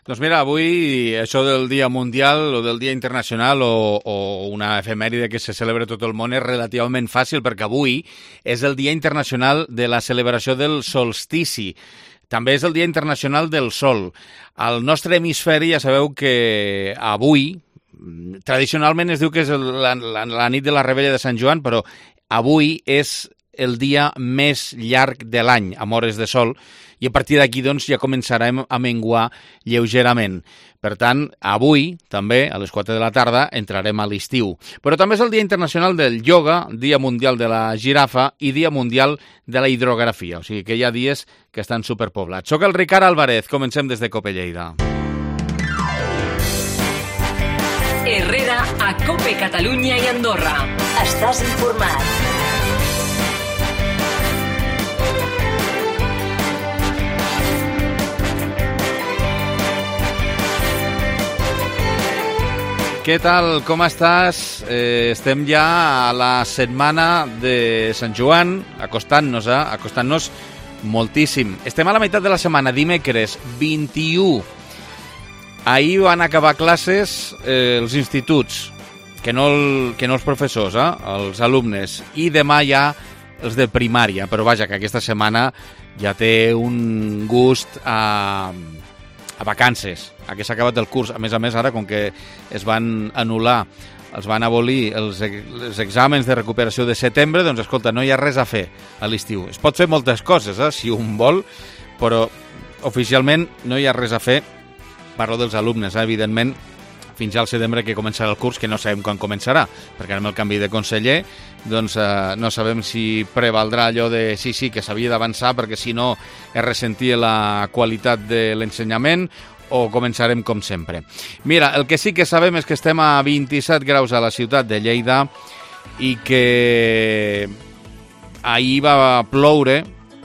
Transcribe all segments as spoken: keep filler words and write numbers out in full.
Doncs mira, avui això del Dia Mundial o del Dia Internacional o, o una efemèride que se celebra tot el món és relativament fàcil perquè avui és el Dia Internacional de la celebració del solstici. També és el Dia Internacional del Sol. Al nostre hemisferi ja sabeu que avui, tradicionalment es diu que és la, la, la nit de la Revetlla de Sant Joan, però avui és el dia més llarg de l'any, amb hores de sol, i a partir d'aquí doncs, ja començarem a menguar lleugerament. Per tant, avui, també, a les quatre de la tarda, entrarem a l'estiu. Però també és el Dia Internacional del Ioga, Dia Mundial de la Girafa i Dia Mundial de la Hidrografia. O sigui que hi ha dies que estan superpoblats. Soc el Ricard Álvarez, comencem des de Cope Lleida. Herrera a Cope Catalunya i Andorra. Estàs informat. Què tal? Com estàs? Eh, estem ja a la setmana de Sant Joan, acostant-nos, eh? acostant-nos moltíssim. Estem a la meitat de la setmana, dimecres vint-i-u. Ahir van acabar classes eh, els instituts, que no, el, que no els professors, eh? els alumnes, i demà ja els de primària, però vaja, que aquesta setmana ja té un gust a... a vacances, a que s'ha acabat el curs. A més a més, ara, com que es van anul·lar, els van abolir els, els exàmens de recuperació de setembre, doncs, escolta, no hi ha res a fer a l'estiu. Es pot fer moltes coses, eh, si un vol, però oficialment no hi ha res a fer. Parlo dels alumnes, eh, evidentment, fins al setembre que començarà el curs, que no sabem quan començarà, perquè amb el canvi de conseller doncs eh, no sabem si prevaldrà allò de sí, sí, que s'havia d'avançar perquè si no es ressentia la qualitat de l'ensenyament, o començarem com sempre. Mira, el que sí que sabem és que estem a vint-i-set graus a la ciutat de Lleida i que ahir va ploure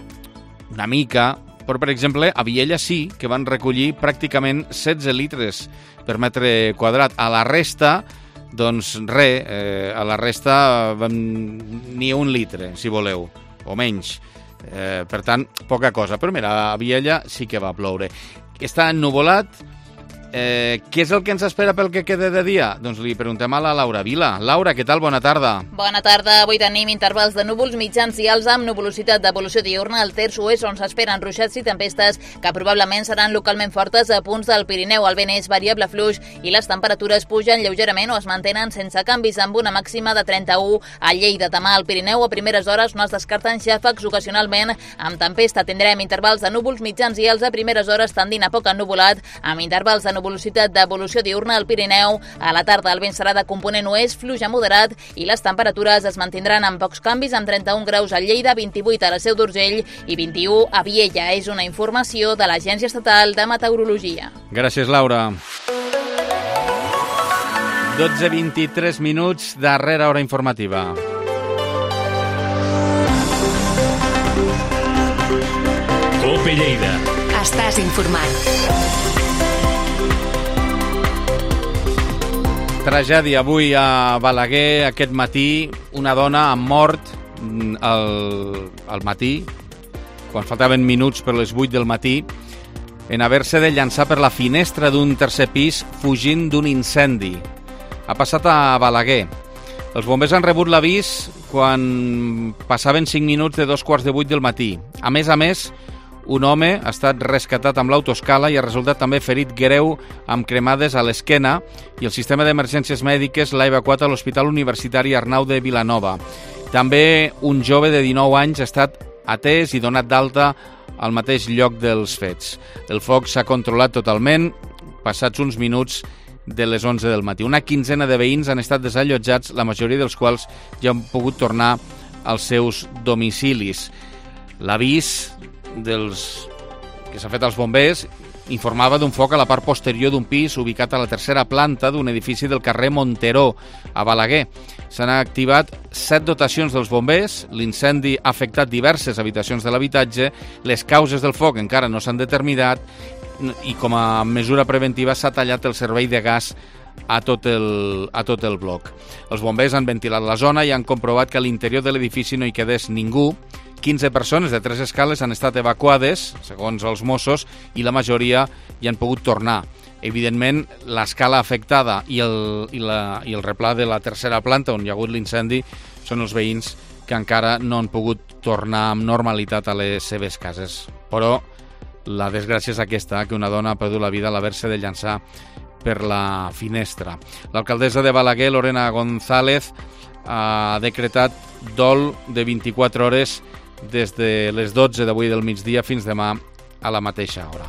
una mica, però per exemple a Viella sí que van recollir pràcticament setze litres per metre quadrat. A la resta, doncs res, eh, a la resta ni un litre, si voleu, o menys. Eh, per tant, poca cosa. Però mira, a Viella sí que va ploure. Està ennuvolat. Eh, què és el que ens espera pel que queda de dia? Doncs li preguntem a la Laura Vila. Laura, què tal? Bona tarda. Bona tarda. Avui tenim intervals de núvols mitjans i alts amb nuvolositat d'evolució diurna al terç oest, on s'esperen ruixats i tempestes que probablement seran localment fortes a punts del Pirineu. El vent és variable fluix i les temperatures pugen lleugerament o es mantenen sense canvis, amb una màxima de trenta-u a Lleida. Demà al Pirineu a primeres hores no es descarten xàfecs ocasionalment amb tempesta. Tindrem intervals de núvols mitjans i alts a primeres hores tendint a poc ennuvolat, amb intervals de nuvolositat d'evolució diurna al Pirineu. A la tarda el vent serà de component oest, fluix a moderat, i les temperatures es mantindran amb pocs canvis, amb trenta-un graus a Lleida, vint-i-vuit a la Seu d'Urgell i vint-i-u a Viella. És una informació de l'Agència Estatal de Meteorologia. Gràcies, Laura. dotze vint-i-tres minuts, darrera hora informativa. Cope Lleida. Estàs informat. Tragèdia avui a Balaguer. Aquest matí una dona ha mort al, al matí, quan faltaven minuts per les vuit del matí, en haver-se de llançar per la finestra d'un tercer pis fugint d'un incendi. Ha passat a Balaguer. Els bombers han rebut l'avís quan passaven cinc minuts de dos quarts de vuit del matí. A més a més, un home ha estat rescatat amb l'autoscala i ha resultat també ferit greu amb cremades a l'esquena, i el sistema d'emergències mèdiques l'ha evacuat a l'Hospital Universitari Arnau de Vilanova. També un jove de dinou anys ha estat atès i donat d'alta al mateix lloc dels fets. El foc s'ha controlat totalment passats uns minuts de les onze del matí. Una quinzena de veïns han estat desallotjats, la majoria dels quals ja han pogut tornar als seus domicilis. L'avís dels que s'ha fet als bombers informava d'un foc a la part posterior d'un pis ubicat a la tercera planta d'un edifici del carrer Monteró, a Balaguer. S'han activat set dotacions dels bombers, l'incendi ha afectat diverses habitacions de l'habitatge, les causes del foc encara no s'han determinat i com a mesura preventiva s'ha tallat el servei de gas a tot el, a tot el bloc. Els bombers han ventilat la zona i han comprovat que a l'interior de l'edifici no hi quedés ningú. quinze persones de tres escales han estat evacuades, segons els Mossos, i la majoria hi han pogut tornar. Evidentment, l'escala afectada i el, i, la, i el replà de la tercera planta, on hi ha hagut l'incendi, són els veïns que encara no han pogut tornar amb normalitat a les seves cases. Però la desgràcia és aquesta, que una dona ha perdut la vida a l'haver-se de llançar per la finestra. L'alcaldessa de Balaguer, Lorena González, ha decretat dol de vint-i-quatre hores des de les dotze d'avui del migdia fins demà a la mateixa hora.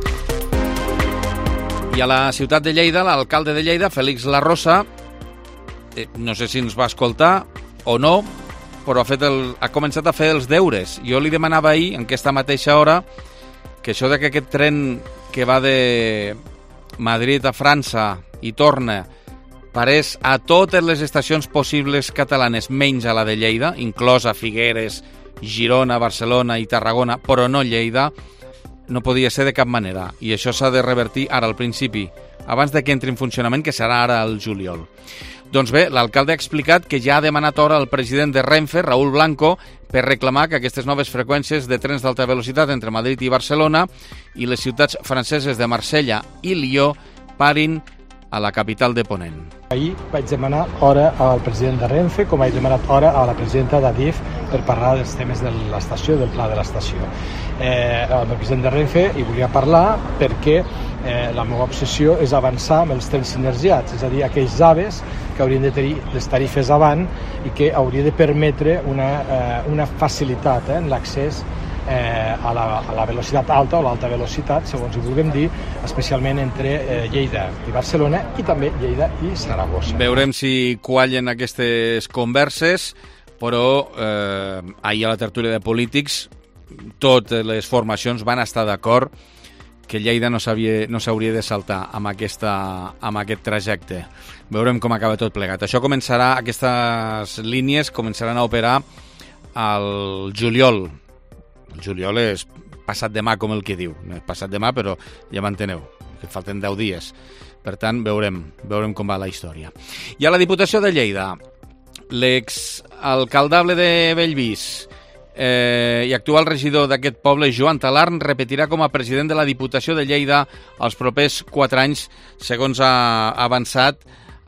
I a la ciutat de Lleida, l'alcalde de Lleida, Félix Larrosa, eh, no sé si ens va escoltar o no, però ha, fet el, ha començat a fer els deures. Jo li demanava ahir, en aquesta mateixa hora, que això de que aquest tren que va de Madrid a França i torna parés a totes les estacions possibles catalanes, menys a la de Lleida, inclosa Figueres, Girona, Barcelona i Tarragona, però no Lleida, no podia ser de cap manera. I això s'ha de revertir ara al principi, abans de que entri en funcionament, que serà ara al juliol. Doncs bé, l'alcalde ha explicat que ja ha demanat hora al president de Renfe, Raúl Blanco, per reclamar que aquestes noves freqüències de trens d'alta velocitat entre Madrid i Barcelona i les ciutats franceses de Marsella i Lió parin a la capital de Ponent. Ahir vaig demanar hora al president de Renfe, com vaig demanat hora a la presidenta d'Adif per parlar dels temes de l'estació, del pla de l'estació. Eh, el president de Renfe hi volia parlar perquè eh, la meva obsessió és avançar amb els trens sinergiats, és a dir, aquells aves que haurien de tenir les tarifes avant i que hauria de permetre una, eh, una facilitat eh, en l'accés Eh, a, la, a la velocitat alta o l'alta velocitat, segons ho vulguem dir, especialment entre eh, Lleida i Barcelona i també Lleida i Saragossa. Veurem si quallen aquestes converses, però eh, ahir a la tertúlia de polítics totes les formacions van estar d'acord que Lleida no s'hauria no s'hauria de saltar amb, aquesta, amb aquest trajecte. Veurem com acaba tot plegat. Això començarà, aquestes línies començaran a operar al juliol. El juliol és passat demà, com el que diu. No és passat demà, però ja m'enteneu, que falten deu dies. Per tant, veurem, veurem com va la història. I a la Diputació de Lleida, l'exalcaldable de Bellvís eh, i actual regidor d'aquest poble, Joan Talarn, repetirà com a president de la Diputació de Lleida els propers quatre anys, segons ha avançat,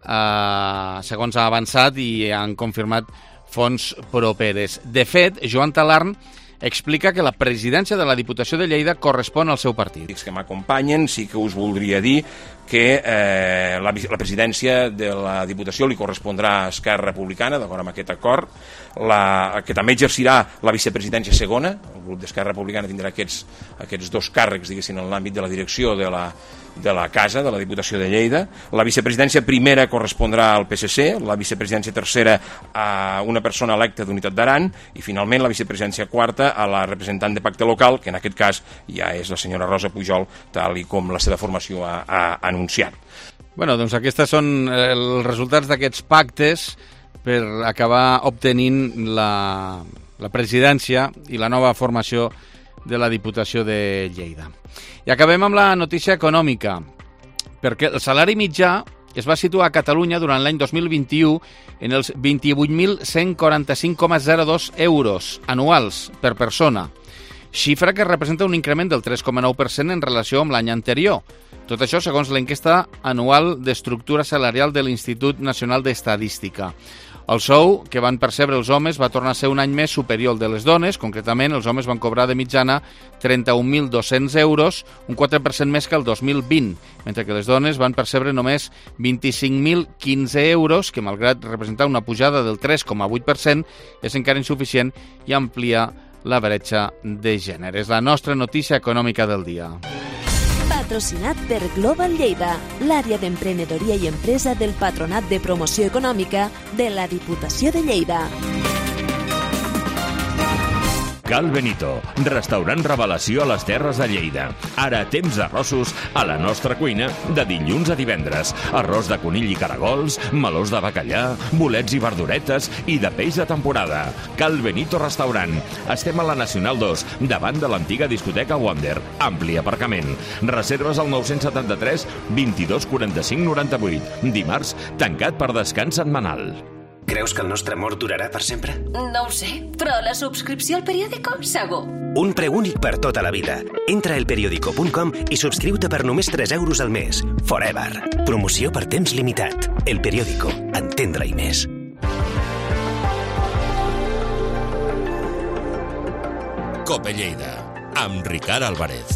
eh, segons ha avançat i han confirmat fonts properes. De fet, Joan Talarn explica que la presidència de la Diputació de Lleida correspon al seu partit. Que m'acompanyen, sí que us voldria dir que eh, la, la presidència de la Diputació li correspondrà a Esquerra Republicana, d'acord amb aquest acord, la, que també exercirà la vicepresidència segona. El grup d'Esquerra Republicana tindrà aquests, aquests dos càrrecs, diguéssim, en l'àmbit de la direcció de la, de la Casa, de la Diputació de Lleida. La vicepresidència primera correspondrà al P S C, la vicepresidència tercera a una persona electa d'Unitat d'Aran i, finalment, la vicepresidència quarta a la representant de Pacte Local, que en aquest cas ja és la senyora Rosa Pujol, tal i com la seva formació ha, ha anunciat. Bueno, doncs aquests són els resultats d'aquests pactes per acabar obtenint la, la presidència i la nova formació de la Diputació de Lleida. I acabem amb la notícia econòmica, perquè el salari mitjà es va situar a Catalunya durant l'any dos mil vint-i-u en els vint-i-vuit mil cent quaranta-cinc coma zero dos euros anuals per persona, xifra que representa un increment del tres coma nou per cent en relació amb l'any anterior. Tot això segons l'enquesta anual d'estructura salarial de l'Institut Nacional d'Estadística. El sou que van percebre els homes va tornar a ser un any més superior al de les dones. Concretament, els homes van cobrar de mitjana trenta-un mil dos-cents euros, un quatre per cent més que el dos mil vint, mentre que les dones van percebre només vint-i-cinc mil quinze euros, que malgrat representar una pujada del tres coma vuit per cent, és encara insuficient i amplia la bretxa de gènere. És la nostra notícia econòmica del dia. Patrocinat per Global Lleida, l'àrea d'emprenedoria i empresa del Patronat de Promoció Econòmica de la Diputació de Lleida. Cal Benito, restaurant revelació a les Terres de Lleida. Ara temps arrossos a la nostra cuina de dilluns a divendres. Arròs de conill i caragols, melós de bacallà, bolets i verduretes i de peix de temporada. Cal Benito Restaurant. Estem a la Nacional dos, davant de l'antiga discoteca Wonder. Ampli aparcament. Reserves al nou setanta-tres vint-i-dos quaranta-cinc noranta-vuit. Dimarts, tancat per descans setmanal. Creus que el nostre amor durarà per sempre? No ho sé, però la subscripció al periòdico, segur. Un preu únic per tota la vida. Entra a elperiodico punt com i subscriu-te per només tres euros al mes. Forever. Promoció per temps limitat. El Periódico. Entendre-hi més. Cope Lleida, amb Ricard Álvarez.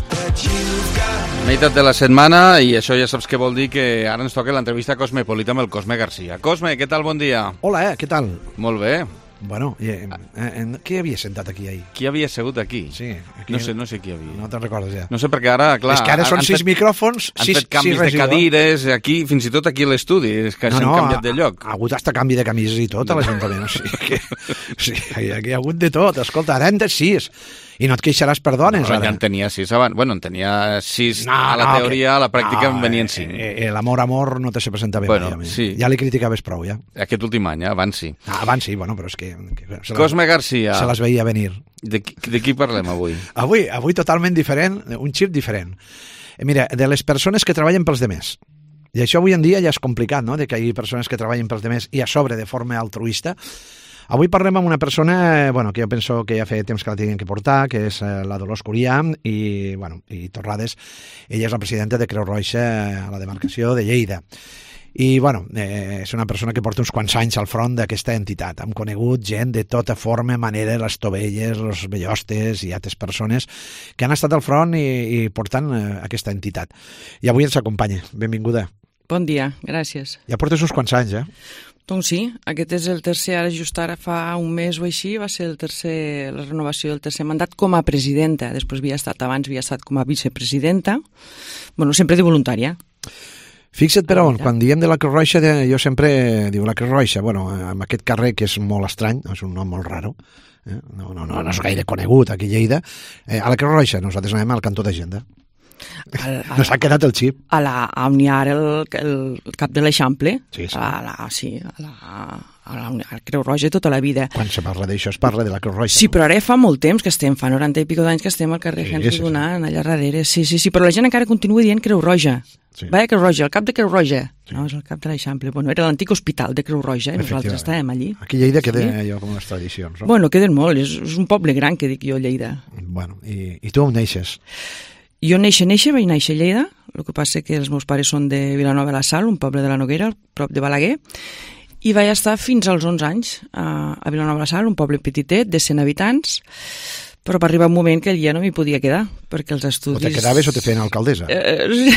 Meitat de la setmana, i això ja saps què vol dir, que ara ens toca l'entrevista cosmopolita amb el Cosme Garcia. Cosme, què tal? Bon dia. Hola, eh? Què tal? Molt bé. Bueno, eh, eh, qui havia sentat aquí ahir? Qui havia segut aquí? Sí. Aquí, no sé, no sé qui havia. No te'n recordes ja? No sé, perquè ara, clar... És que ara són sis fet, micròfons, han sis, fet canvis sis de regidors. cadires, aquí, fins i tot aquí a l'estudi, és que no, s'han no, canviat de lloc. Ha, ha hagut hasta canvi de camises i tot a l'Ajuntament. O sigui que, sí, hi ha, hi ha hagut de tot. Escolta, ara en tens sis. I no et queixaràs per dones, no, ara. Ja en tenia sis abans. Bueno, en tenia sis no, a la no, teoria, que... a la pràctica no, en venien cinc. Eh, eh, L'amor, amor, no te se presenta bé. Bueno, mai, sí. Ja li criticaves prou, ja. Aquest últim any, eh? Abans sí. Ah, abans sí, bueno, però és que... que se Cosme Garcia. Se les veia venir. De qui, de qui parlem avui? Avui, avui totalment diferent, un xip diferent. Eh, mira, de les persones que treballen pels demés. I això avui en dia ja és complicat, no?, de que hi hagi persones que treballen pels demés i a sobre de forma altruista. Avui parlem amb una persona, bueno, que jo penso que ja feia temps que la tenien que portar, que és la Dolors Curià i, bueno, i Torrades. Ella és la presidenta de Creu Roja a la demarcació de Lleida. I, bueno, eh, és una persona que porta uns quants anys al front d'aquesta entitat. Hem conegut gent de tota forma, manera, les Tovelles, els Bellostes i altres persones que han estat al front i, i portant eh, aquesta entitat. I avui ens acompanya. Benvinguda. Bon dia, gràcies. Ja portes uns quants anys, eh? Doncs sí, aquest és el tercer, ara just ara fa un mes o així, va ser el tercer, la renovació del tercer mandat com a presidenta. Després havia estat, abans havia estat com a vicepresidenta, bueno, sempre de voluntària. Fixa't, però, quan diem de la Creu Roja, jo sempre diu la Creu Roja, bueno, amb aquest carrer que és molt estrany, és un nom molt raro, eh? no, no, no, no és gaire conegut aquí a Lleida, eh, a la Creu Roja nosaltres anem al cantó d'Agenda. Al, al, no s'ha quedat el xip. A la, on hi ha ara el, el cap de l'Eixample, sí, sí. A la, sí, a la, a la, a la Creu Roja tota la vida. Quan se parla d'això es parla de la Creu Roja. Sí, no? Però ara fa molt temps que estem, fa noranta i pico d'anys que estem al carrer sí, Henry sí, Dunant, allà darrere, sí, sí, sí, però la gent encara continua dient Creu Roja. Sí. Vaya Creu Roja, el cap de Creu Roja. Sí. No, és el cap de l'Eixample. Bueno, era l'antic hospital de Creu Roja i nosaltres estàvem allí. Aquí a Lleida sí. Queden allò com les tradicions, no? Bueno, queden molt, és, és un poble gran que dic jo, Lleida. Bueno, i, i tu on neixes? Jo néixer, néixer, vaig néixer a Lleida, el que passa que els meus pares són de Vilanova de la Sal, un poble de la Noguera, prop de Balaguer, i vaig estar fins als onze anys a, a Vilanova de la Sal, un poble petitet de cent habitants, però va arribar un moment que allà no m'hi podia quedar, perquè els estudis... O te quedaves o te feien alcaldessa? Eh,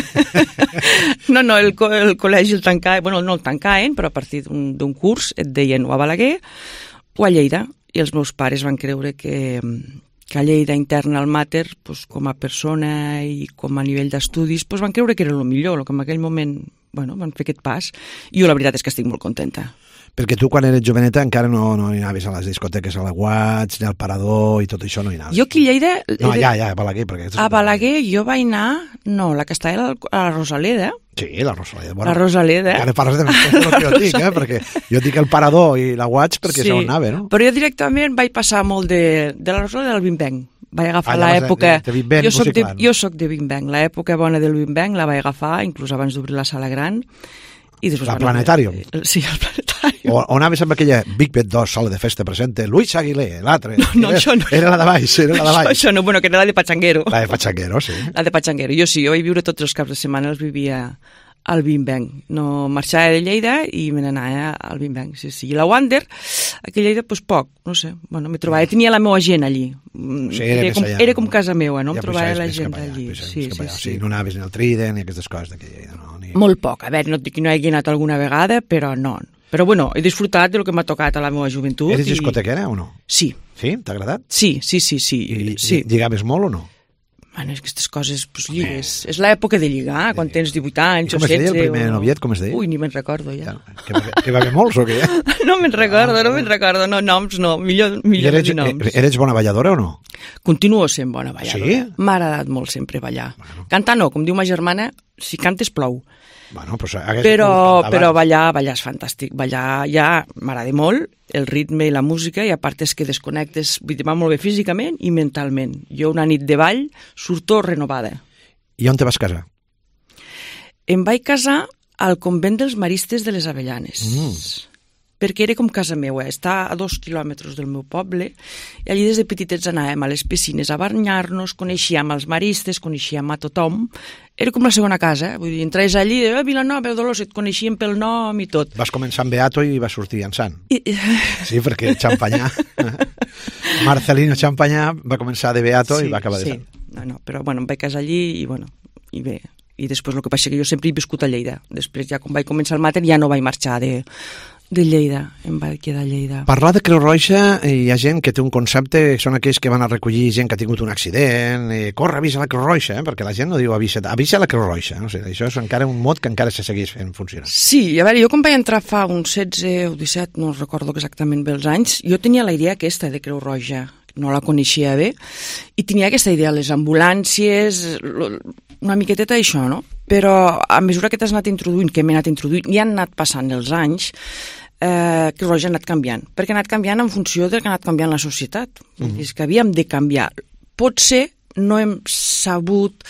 no, no, el, el col·legi el tancaven, bueno, no el tancaven, però a partir d'un curs et deien o a Balaguer o a Lleida, i els meus pares van creure que... que a Lleida interna al màter, pues, com a persona i com a nivell d'estudis, pues, van creure que era el millor, el que en aquell moment bueno, van fer aquest pas. I jo la veritat és que estic molt contenta. Perquè tu quan eres joveneta encara no, no hi anaves a les discoteques, a la Watts, ni al Parador i tot això no hi anaves. Jo aquí a Lleida... No, ja, ja, a Balaguer. Perquè a Balaguer jo vaig anar... No, la que està a la Rosaleda. Sí, la Rosaleda. Bueno, la Rosaleda. Ara parles de més coses que jo dic, eh? Perquè jo dic el Parador i la Watts perquè sí, és on anava, no? Però jo directament vaig passar molt de, de la Rosaleda al Bim Bang. Vaig agafar ah, l'època... De, de Bang, jo, soc de, no? jo soc de Bim Bang. L'època bona del Bim Bang la vaig agafar, inclús abans d'obrir la sala gran. I després, la Planetàrium. Sí, el Planetàrium. O, o anaves amb aquella Big Bet dos, sala de festa presente, Luis Aguilé, l'altre. No, no, era, això no. Era la de baix, era la de baix. Això, això no, bueno, que era la de Pachanguero. La de Pachanguero, sí. La de Pachanguero. Jo sí, jo vaig viure tots els caps de setmana, els vivia al Bim Bang. No marxava de Lleida i me n'anava al Bim Bang, sí, sí. I la Wander, aquí a Lleida, doncs poc, no sé. Bueno, me trobava, tenia la meva gent allí. Sí, era, era, com, allà, era com casa meva, no? Ja Em trobava la allà, gent allà, allí. Allà, sí, sí, sí. sí, no anaves ni al Trident ni aquestes coses d'aquí Lleida, no? Ni... Molt poc. A veure, no et dic que no hagi anat alguna vegada, però no. Però bueno, he disfrutat del que m'ha tocat a la meva joventut. Eres discotequera o no? Sí. Sí? T'ha agradat? Sí, sí, sí. sí. I sí. Lligaves molt o no? Bueno, és que aquestes coses, pues, lligues. És l'època de lligar, quan tens divuit anys o setze. Com es deia el primer noviet, com es deia? Ui, ni me'n recordo ja. Que va, que va haver molts o què? No me'n recordo, no me'n recordo. No, noms no, millor, millor eres, noms. Eres bona balladora o no? Continuo sent bona balladora. Sí? M'ha agradat molt sempre ballar. Bueno. Cantar no, com diu ma germana, si cantes plou. Bueno, pues però, però ballar, ballar és fantàstic. Ballar ja m'agrada molt, el ritme i la música, i a part és que desconnectes, vull dir, va molt bé físicament i mentalment. Jo una nit de ball surto renovada. I on te vas casar? Em vaig casar al convent dels Maristes de les Avellanes. Mm. perquè era com casa meva, està a dos quilòmetres del meu poble, i allí des de petitets anàvem a les piscines a banyar-nos, coneixíem els maristes, coneixíem a tothom, era com la segona casa, vull dir, entraves allí, a Vilanova, Dolors, et coneixíem pel nom i tot. Vas començar amb Beato i vas sortir en Sant. I... Sí, perquè Champagnà, Marcelino Champagnà va començar de Beato sí, i va acabar de sí. Sant. No, no, però bueno, em vaig casar allí i, bueno, i bé, i després el que passa que jo sempre he viscut a Lleida. Després ja quan vaig començar el màter ja no vaig marxar de... de Lleida, em va quedar a Lleida. Parlar de Creu Roja, hi ha gent que té un concepte, són aquells que van a recollir gent que ha tingut un accident, eh, corre, avisa la Creu Roja, eh, perquè la gent no diu avisa, avisa la Creu Roja, no? O sigui, això és encara un mot que encara se segueix fent funcionar. Sí, a veure, jo quan vaig entrar fa uns setze o disset, no recordo exactament bé els anys, jo tenia la idea aquesta de Creu Roja, no la coneixia bé, i tenia aquesta idea, les ambulàncies, una miqueteta d'això, no? Però a mesura que t'has anat introduint, que m'he anat introduint, i han anat passant els anys, eh, Creu Roja ha anat canviant, perquè ha anat canviant en funció del que ha anat canviant la societat. Mm-hmm. És que havíem de canviar. Potser no hem sabut,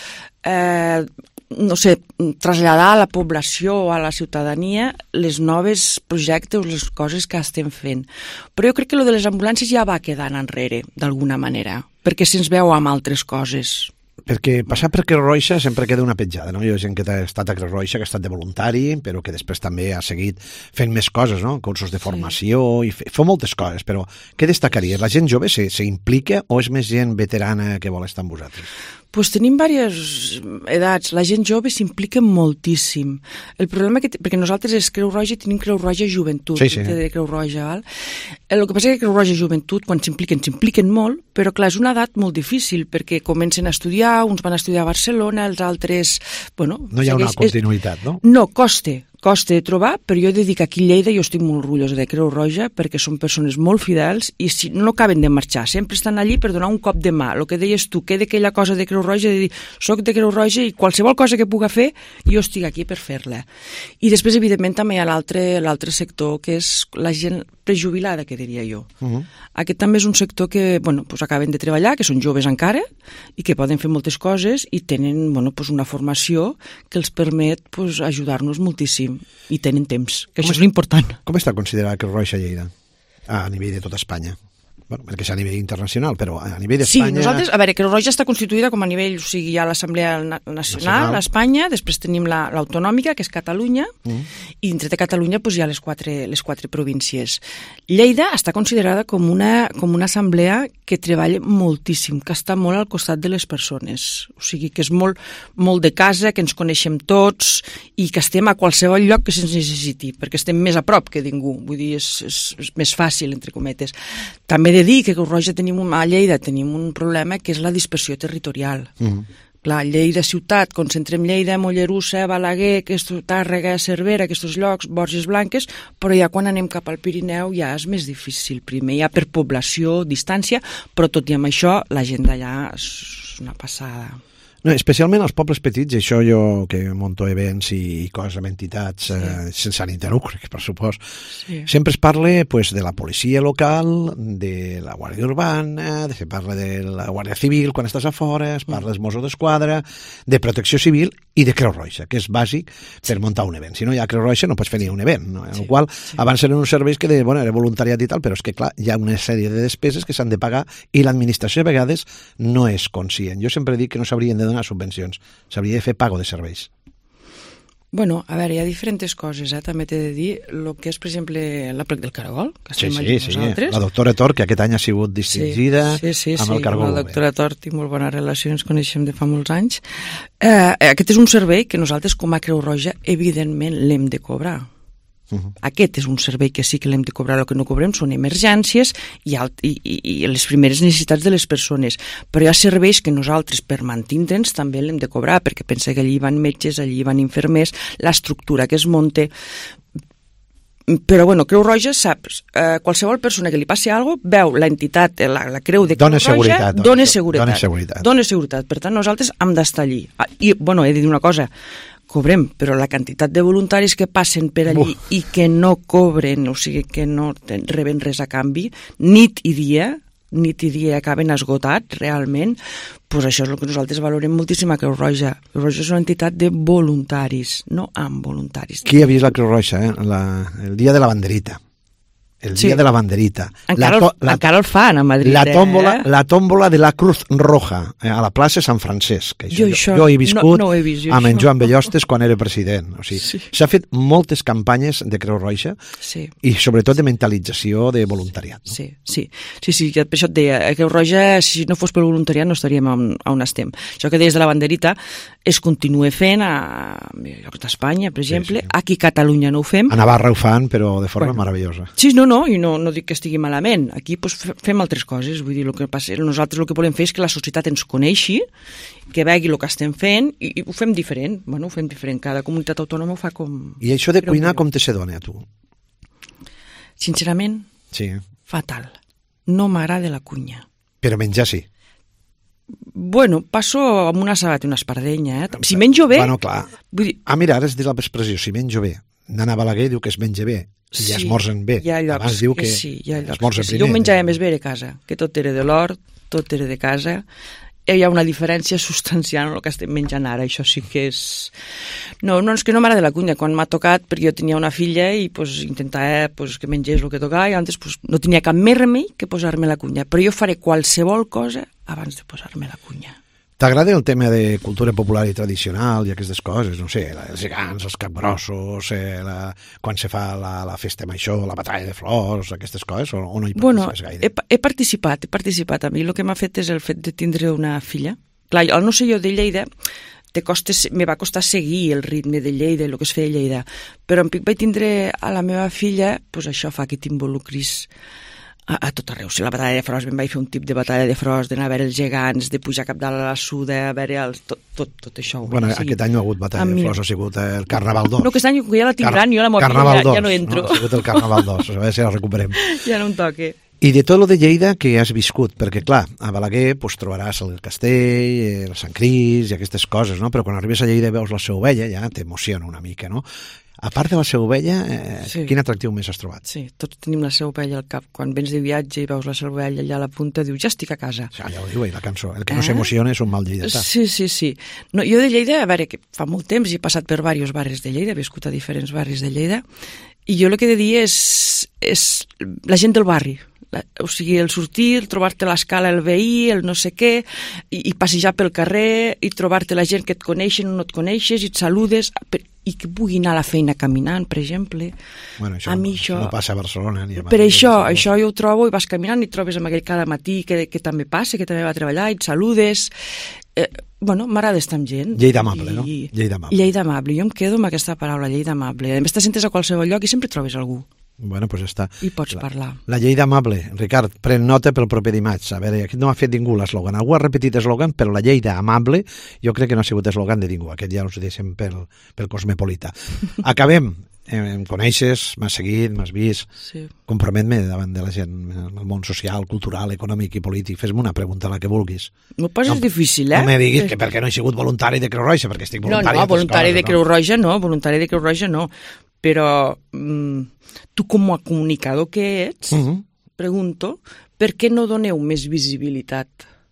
eh, no sé, traslladar a la població o a la ciutadania les noves projectes, les coses que estem fent. Però jo crec que lo de les ambulàncies ja va quedant enrere, d'alguna manera, perquè se'ns veu amb altres coses. Perquè passar per Creu Roja sempre queda una petjada, no? Hi ha gent que ha estat a Creu Roja, que ha estat de voluntari, però que després també ha seguit fent més coses, no? Cursos de formació, sí. I fe, fa moltes coses, però què destacaries? La gent jove s'implica o és més gent veterana que vol estar amb vosaltres? Pues tenim diverses edats. La gent jove s'implica moltíssim. El problema que... Perquè nosaltres és Creu Roja i tenim Creu Roja Joventut. Sí, sí. De Creu Roja, val? El que passa és que Creu Roja Joventut, quan s'impliquen, s'impliquen molt, però clar, és una edat molt difícil, perquè comencen a estudiar, uns van a estudiar a Barcelona, els altres... Bueno, no hi ha segueix... una continuïtat, no? No, costa. Costa de trobar, però jo he de dir que aquí a Lleida jo estic molt orgullosa de Creu Roja perquè són persones molt fidels i si no acaben de marxar, sempre estan allí per donar un cop de mà. El que deies tu, queda aquella cosa de Creu Roja, de dir, soc de Creu Roja i qualsevol cosa que puga fer, jo estic aquí per fer-la. I després, evidentment, també hi ha l'altre sector, que és la gent prejubilada, que diria jo. Uh-huh. Aquest també és un sector que, bueno, pues acaben de treballar, que són joves encara, i que poden fer moltes coses i tenen, bueno, pues una formació que els permet pues, ajudar-nos moltíssim. I tenen temps, que com això és l'important. Com està considerada Creu Roja Lleida a nivell de tota Espanya? Bueno, perquè és a nivell internacional, però a nivell d'Espanya... Sí, nosaltres, a veure, Creu Roja està constituïda com a nivell, o sigui, hi ha l'Assemblea Nacional, Nacional. a Espanya, després tenim l'autonòmica, que és Catalunya, mm. i dintre de Catalunya pues, hi ha les quatre, les quatre províncies. Lleida està considerada com una, com una assemblea que treballa moltíssim, que està molt al costat de les persones. O sigui, que és molt, molt de casa, que ens coneixem tots i que estem a qualsevol lloc que se'ns necessiti, perquè estem més a prop que ningú. Vull dir, és, és, és més fàcil, entre cometes. També de dir que a Creu Roja tenim un, a Lleida tenim un problema que és la dispersió territorial. Mm. Clar, Lleida ciutat, concentrem Lleida, Mollerussa, Balaguer, aquestos, Tàrrega, Cervera, aquests llocs, Borges Blanques, però ja quan anem cap al Pirineu ja és més difícil. Primer ja per població, distància, però tot i amb això la gent d'allà és una passada. No, especialment als pobles petits, això jo que monto events i, i coses amb entitats sí. eh, sense ànim de lucre, per supost, sí. sempre es parla pues, de la policia local, de la Guàrdia Urbana, se parla de la Guàrdia Civil quan estàs a fora, es parla dels Mossos d'Esquadra, de Protecció Civil i de Creu Roja, que és bàsic per sí. muntar un event. Si no hi ha Creu Roja no pots fer ni un event, no? En sí. el qual sí. abans eren uns serveis que de, bueno, era voluntariat i tal, però és que clar, hi ha una sèrie de despeses que s'han de pagar i l'administració a vegades no és conscient. Jo sempre dic que no s'haurien de donar subvencions, s'hauria de fer pago de serveis. Bueno, a veure, hi ha diferents coses, eh? També t'he de dir el que és, per exemple, la plec del Caragol, que sí, estem sí, allí sí. nosaltres. La doctora Tor, que aquest any ha sigut distingida sí, sí, sí, amb el sí, Caragol. Sí, la doctora Tor tinc molt bones relacions, coneixem de fa molts anys. Eh, aquest és un servei que nosaltres, com a Creu Roja, evidentment l'hem de cobrar. Uh-huh. Aquest és un servei que sí que l'hem de cobrar. El que no cobrem són emergències i, alt, i, i, i les primeres necessitats de les persones, però hi ha serveis que nosaltres per mantindre'ns també l'hem de cobrar, perquè pensa que allí van metges, allí van infermers, l'estructura que es munta. Però bueno, Creu Roja, saps, eh, qualsevol persona que li passi alguna cosa, veu l'entitat, la, la creu de Creu dona Roja, seguretat, dona seguretat, dona seguretat. Dona seguretat. Per tant, nosaltres hem d'estar allí. I, bueno, he de dir una cosa, cobrem, però la quantitat de voluntaris que passen per allí uh. i que no cobren, o sigui, que no reben res a canvi, nit i dia, nit i dia acaben esgotats, realment, doncs això és el que nosaltres valorem moltíssim a Creu Roja. Creu Roja és una entitat de voluntaris, no amb voluntaris. Qui ha vist la Creu Roja, eh? La, el dia de la banderita? el Sí. dia de la banderita. Encara, la, el, encara el fan a Madrid, la tómbola, eh? la tómbola de la Cruz Roja eh, a la plaça Sant Francesc. Que Jo jo, això jo he viscut no- no ho he vist, jo amb en això. Joan Bellostes quan era president. O sigui, Sí. s'ha fet moltes campanyes de Creu Roja Sí. i sobretot de mentalització de voluntariat. No? Sí, sí, sí, sí, per això et deia, a Creu Roja, si no fos pel voluntariat, no estaríem on, on estem. Això que deies de la banderita es continua fent a llocs d'Espanya, per exemple, sí, sí. Aquí a Catalunya no ho fem. A Navarra ho fan, però de forma Bueno. meravellosa. Sí, no, no, i no, no dic que estigui malament. Aquí pues, fem altres coses. Vull dir, el que passa, nosaltres el que volem fer és que la societat ens coneixi, que vegi el que estem fent, i, i ho fem diferent. Bueno, ho fem diferent. Cada comunitat autònoma ho fa com... I això de Creu cuinar millor. com te se dona a tu? Sincerament, Sí, fatal. No m'agrada la cunya. però menjar sí. Bueno, passo amb una sabat i una espardenya, eh? Si menjo bé... Bueno, clar. Vull dir, Ah, mira, ara has dit l'expressió, si menjo bé. Nana Balaguer diu que es menja bé, i sí, esmorzen bé. Hi ha llocs Abans diu que, que sí, hi ha llocs esmorzen que sí. primer. Jo menjava més bé de casa, que tot era de l'hort, tot era de casa. Hi ha una diferència substancial en el que estem menjant ara, això sí que és... No, no, és que no m'agrada la cunya. Quan m'ha tocat, perquè jo tenia una filla i pues, intentava pues, que mengés el que tocava, i antes pues, no tenia cap més remei que posar-me la cunya. Però jo faré qualsevol cosa abans de posar-me la cunya. T'agrada el tema de cultura popular i tradicional i aquestes coses? No sé, els gegants, els capgrossos, eh, la, quan se fa la, la festa major, la batalla de flors, aquestes coses, o, o no hi Bueno, participes gaire? he, pa- he participat, he participat. A mi el que m'ha fet és el fet de tindre una filla. Clar, al no ser jo de Lleida, te costa, me va costar seguir el ritme de Lleida, el que es feia a Lleida. Però en pic vaig tindre a la meva filla, pues això fa que t'involucris a, a tot arreu. Si la batalla de Fros, me'n vaig fer un tip de batalla de Fros, d'anar a veure els gegants, de pujar cap dalt a la Suda, a veure els, tot, tot, tot això. Bueno, O sigui, aquest any no ha hagut batalla a de mi- flors, ha sigut el Carnaval dos. No, aquest any ja la tindran, jo la meva Carnaval filla ja, ja dos, no entro. No? Ha sigut el Carnaval dos, a veure si la recuperem. Ja no em toque. I de tot lo de Lleida que has viscut, perquè clar, a Balaguer pues, trobaràs el castell, el Sant Cris i aquestes coses, no? Però quan arribes a Lleida i veus la Seu Vella, ja t'emociona una mica, no? A part de la Seu Vella, eh, Sí. quin atractiu més has trobat? Sí, tots tenim la Seu Vella al cap. Quan vens de viatge i veus la Seu Vella allà a la punta, dius, ja estic a casa. Ja, ja ho diu, eh, la cançó. El que no Eh? s'emociona és un mal lleidatà. Sí, sí, sí. No, jo de Lleida, a veure, que fa molt temps i he passat per diversos barris de Lleida, he viscut a diferents barris de Lleida, i jo el que he de dir és, és la gent del barri. La, o sigui, el sortir, trobar-te a l'escala el veí, el no sé què, i, i passejar pel carrer, i trobar-te la gent que et coneixen o no et coneixes, i et saludes, per, i que pugui anar a la feina caminant, per exemple. Bueno, això, A mi no, això- no passa a Barcelona. Ni a Per Madrid, això, ni a això jo ho trobo, i vas caminant i et trobes amb aquell cada matí que, que també passa, que també va a treballar, i et saludes. Eh, bueno, m'agrada estar amb gent. Lleida amable, I- no? Lleida amable. Lleida amable. Jo em quedo amb aquesta paraula, Lleida amable. A més, te sentes a qualsevol lloc i sempre trobes algú. Bueno, pues està. I pots la, parlar. La Lleida amable. Ricard, pren nota pel proper dimarts. A veure, aquí no ha fet ningú l'eslògan. Algú ha repetit eslògan, però la Lleida amable jo crec que no ha sigut eslògan de ningú. Aquest ja us deixem pel, pel cosmopolita. Acabem. Em coneixes, m'has seguit, m'has vist. Sí. Compromet-me davant de la gent, el món social, cultural, econòmic i polític. Fes-me una pregunta, la que vulguis. M'ho poses No- difícil, eh? No me diguis que perquè no he sigut voluntari de Creu Roja, perquè estic No, voluntari no, d'altres voluntari coses, de Creu Roja no, voluntari de Creu Roja no. Però mm, tu com a comunicador que ets, Uh -huh. pregunto, per què no doneu més visibilitat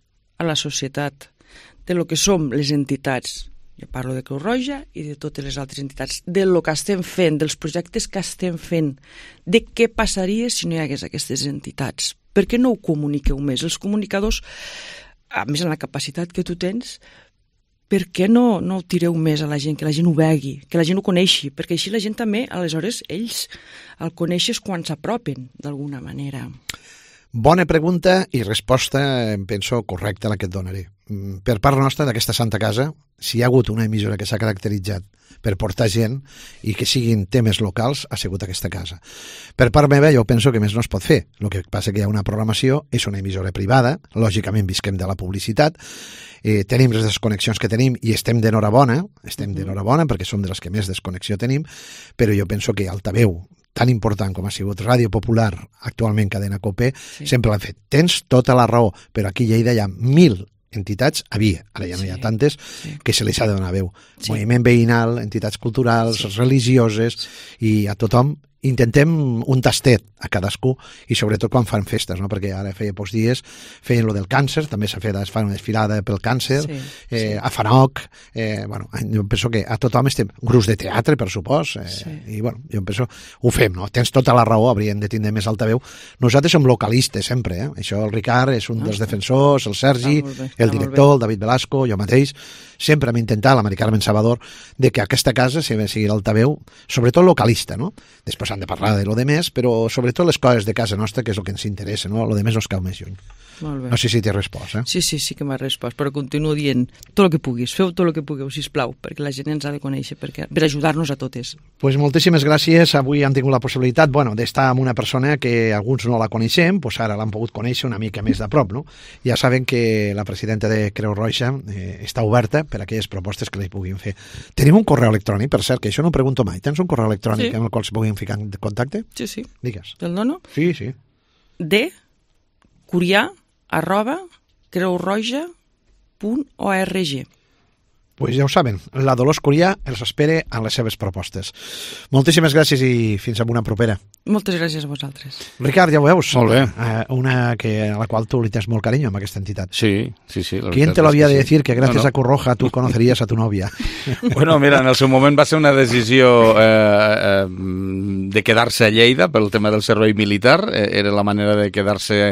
a la societat de lo que som les entitats? Jo parlo de Creu Roja i de totes les altres entitats, de lo que estem fent, dels projectes que estem fent, de què passaria si no hi hagués aquestes entitats. Per què no ho comuniqueu més? Els comunicadors, a més en la capacitat que tu tens, per què no, no ho tireu més a la gent, que la gent ho vegi, que la gent ho coneixi? Perquè així la gent també, aleshores, ells el coneixes quan s'apropen, d'alguna manera. Bona pregunta i resposta, em penso, correcta la que et donaré. Mm, Per part nostra, d'aquesta Santa Casa, si hi ha hagut una emissora que s'ha caracteritzat per portar gent i que siguin temes locals, ha sigut aquesta casa. Per part meva, jo penso que més no es pot fer. El que passa que hi ha una programació, és una emissora privada, lògicament visquem de la publicitat, eh, tenim les desconnexions que tenim i estem d'enhorabona, estem d'enhorabona perquè som de les que més desconnexió tenim, però jo penso que altaveu, tan important com ha sigut Ràdio Popular, actualment Cadena Cope, sí. sempre l'han fet. Tens tota la raó, però aquí a Lleida hi ha mil entitats, havia, ara ja no hi ha Sí, tantes, sí. que se les ha de donar veu. Sí. Moviment veïnal, entitats culturals, Sí. religioses, i a tothom intentem un tastet a cadascú i sobretot quan fan festes, no? Perquè ara feia pocs dies feien lo del càncer, també s'ha fet fa una desfilada pel càncer, sí, eh, sí. a Fanoc, eh, bueno, jo penso que a tothom estem, grups de teatre per supost, eh, sí. i bueno, jo penso, ho fem, no? Tens tota la raó, hauríem de tindre més altaveu. Nosaltres som localistes sempre, eh? Això el Ricard és un ah, dels defensors, el Sergi, bé, el director, el David Velasco, jo mateix, sempre hem intentat, la Mari Carmen Salvador, de que aquesta casa sigui l'altaveu, sobretot localista, no? Després han de parlar de lo de més, però sobretot les coses de casa nostra, que és el que ens interessa, no? Lo de més no es cau més lluny. No sé si t'he respost, eh? Sí, sí, sí que m'has respost, però continuo dient tot el que puguis, feu tot el que pugueu, sisplau, perquè la gent ens ha de conèixer, perquè, per ajudar-nos a totes. Pues moltíssimes gràcies, avui han tingut la possibilitat, bueno, d'estar amb una persona que alguns no la coneixem, pues ara l'han pogut conèixer una mica més de prop, no? Ja saben que la presidenta de Creu Roja eh, està oberta per a aquelles propostes que li puguin fer. Tenim un correu electrònic, per cert, que això no ho pregunto mai. Tens un correu electrònic sí. amb el qual se puguin ficar en contacte? Sí, sí. Digues. Te'l dono? Sí, sí. D, curià, arroba, creurroja punt org. Pues ja ho saben, la Dolors Curià els espera en les seves propostes. Moltíssimes gràcies i fins a una propera. Moltes gràcies a vosaltres. Ricard, ja ho veus? Molt bé. Eh, una que, a la qual tu li tens molt carinyo amb aquesta entitat. Sí, sí, sí. ¿Quién te lo había de sí. decir que gracias no, no. a Cruz Roja tú conocerías a tu novia? Bueno, mira, en el seu moment va ser una decisió eh, eh, de quedar-se a Lleida pel tema del servei militar. Eh, era la manera de quedar-se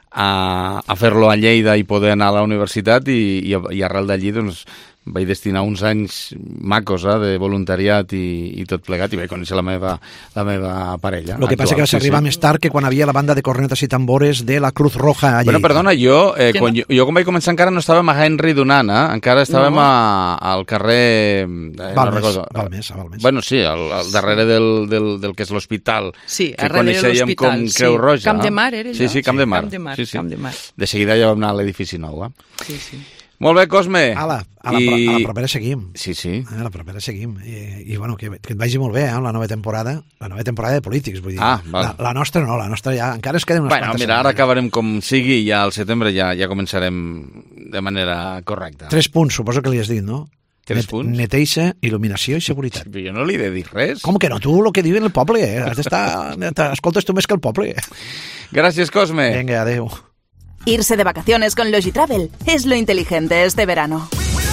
a, a fer-lo a Lleida i poder anar a la universitat i, i, i arrel d'allí, doncs, vaig destinar uns anys macos eh, de voluntariat i, i tot plegat i vaig conèixer la meva, la meva parella. Lo que passa que vas sí, arribar sí. més tard que quan havia la banda de cornetes i tambores de la Cruz Roja allí. Bueno, perdona, jo, eh, quan jo, jo quan vaig començar encara no estàvem a Henry Dunant, eh? Encara estàvem no. a, al carrer... Eh, Balmes, no Balmes, a Balmes. Bueno, sí, al, al darrere del, del, del que és l'hospital. Sí, que coneixíem com Creu sí. Roja. Camp de Mar era allò? Sí, sí, Camp de Mar. Camp de Mar, sí, sí. Camp de Mar. De seguida ja vam anar a l'edifici nou, eh? Sí, sí. Molt bé, Cosme. Ala, a la, I... a la propera seguim. Sí, sí. A la propera seguim. I, i bueno, que, que et vagi molt bé, eh, la nova temporada, la nova temporada de Polítics, vull dir. Ah, val. La, la nostra no, la nostra ja, encara es queden unes bueno, quantes. Mira, ara acabarem com sigui i ja al setembre ja, ja començarem de manera correcta. Tres punts, suposo que li has dit, no? Tres Net, punts? Neteixa, il·luminació i seguretat. Jo no li he de dir res. Com que no? Tu el que diuen el poble, eh? Has d'estar... Escoltes tu més que el poble. Gràcies, Cosme. Vinga, adeu. Irse de vacaciones con Logitravel es lo inteligente este verano.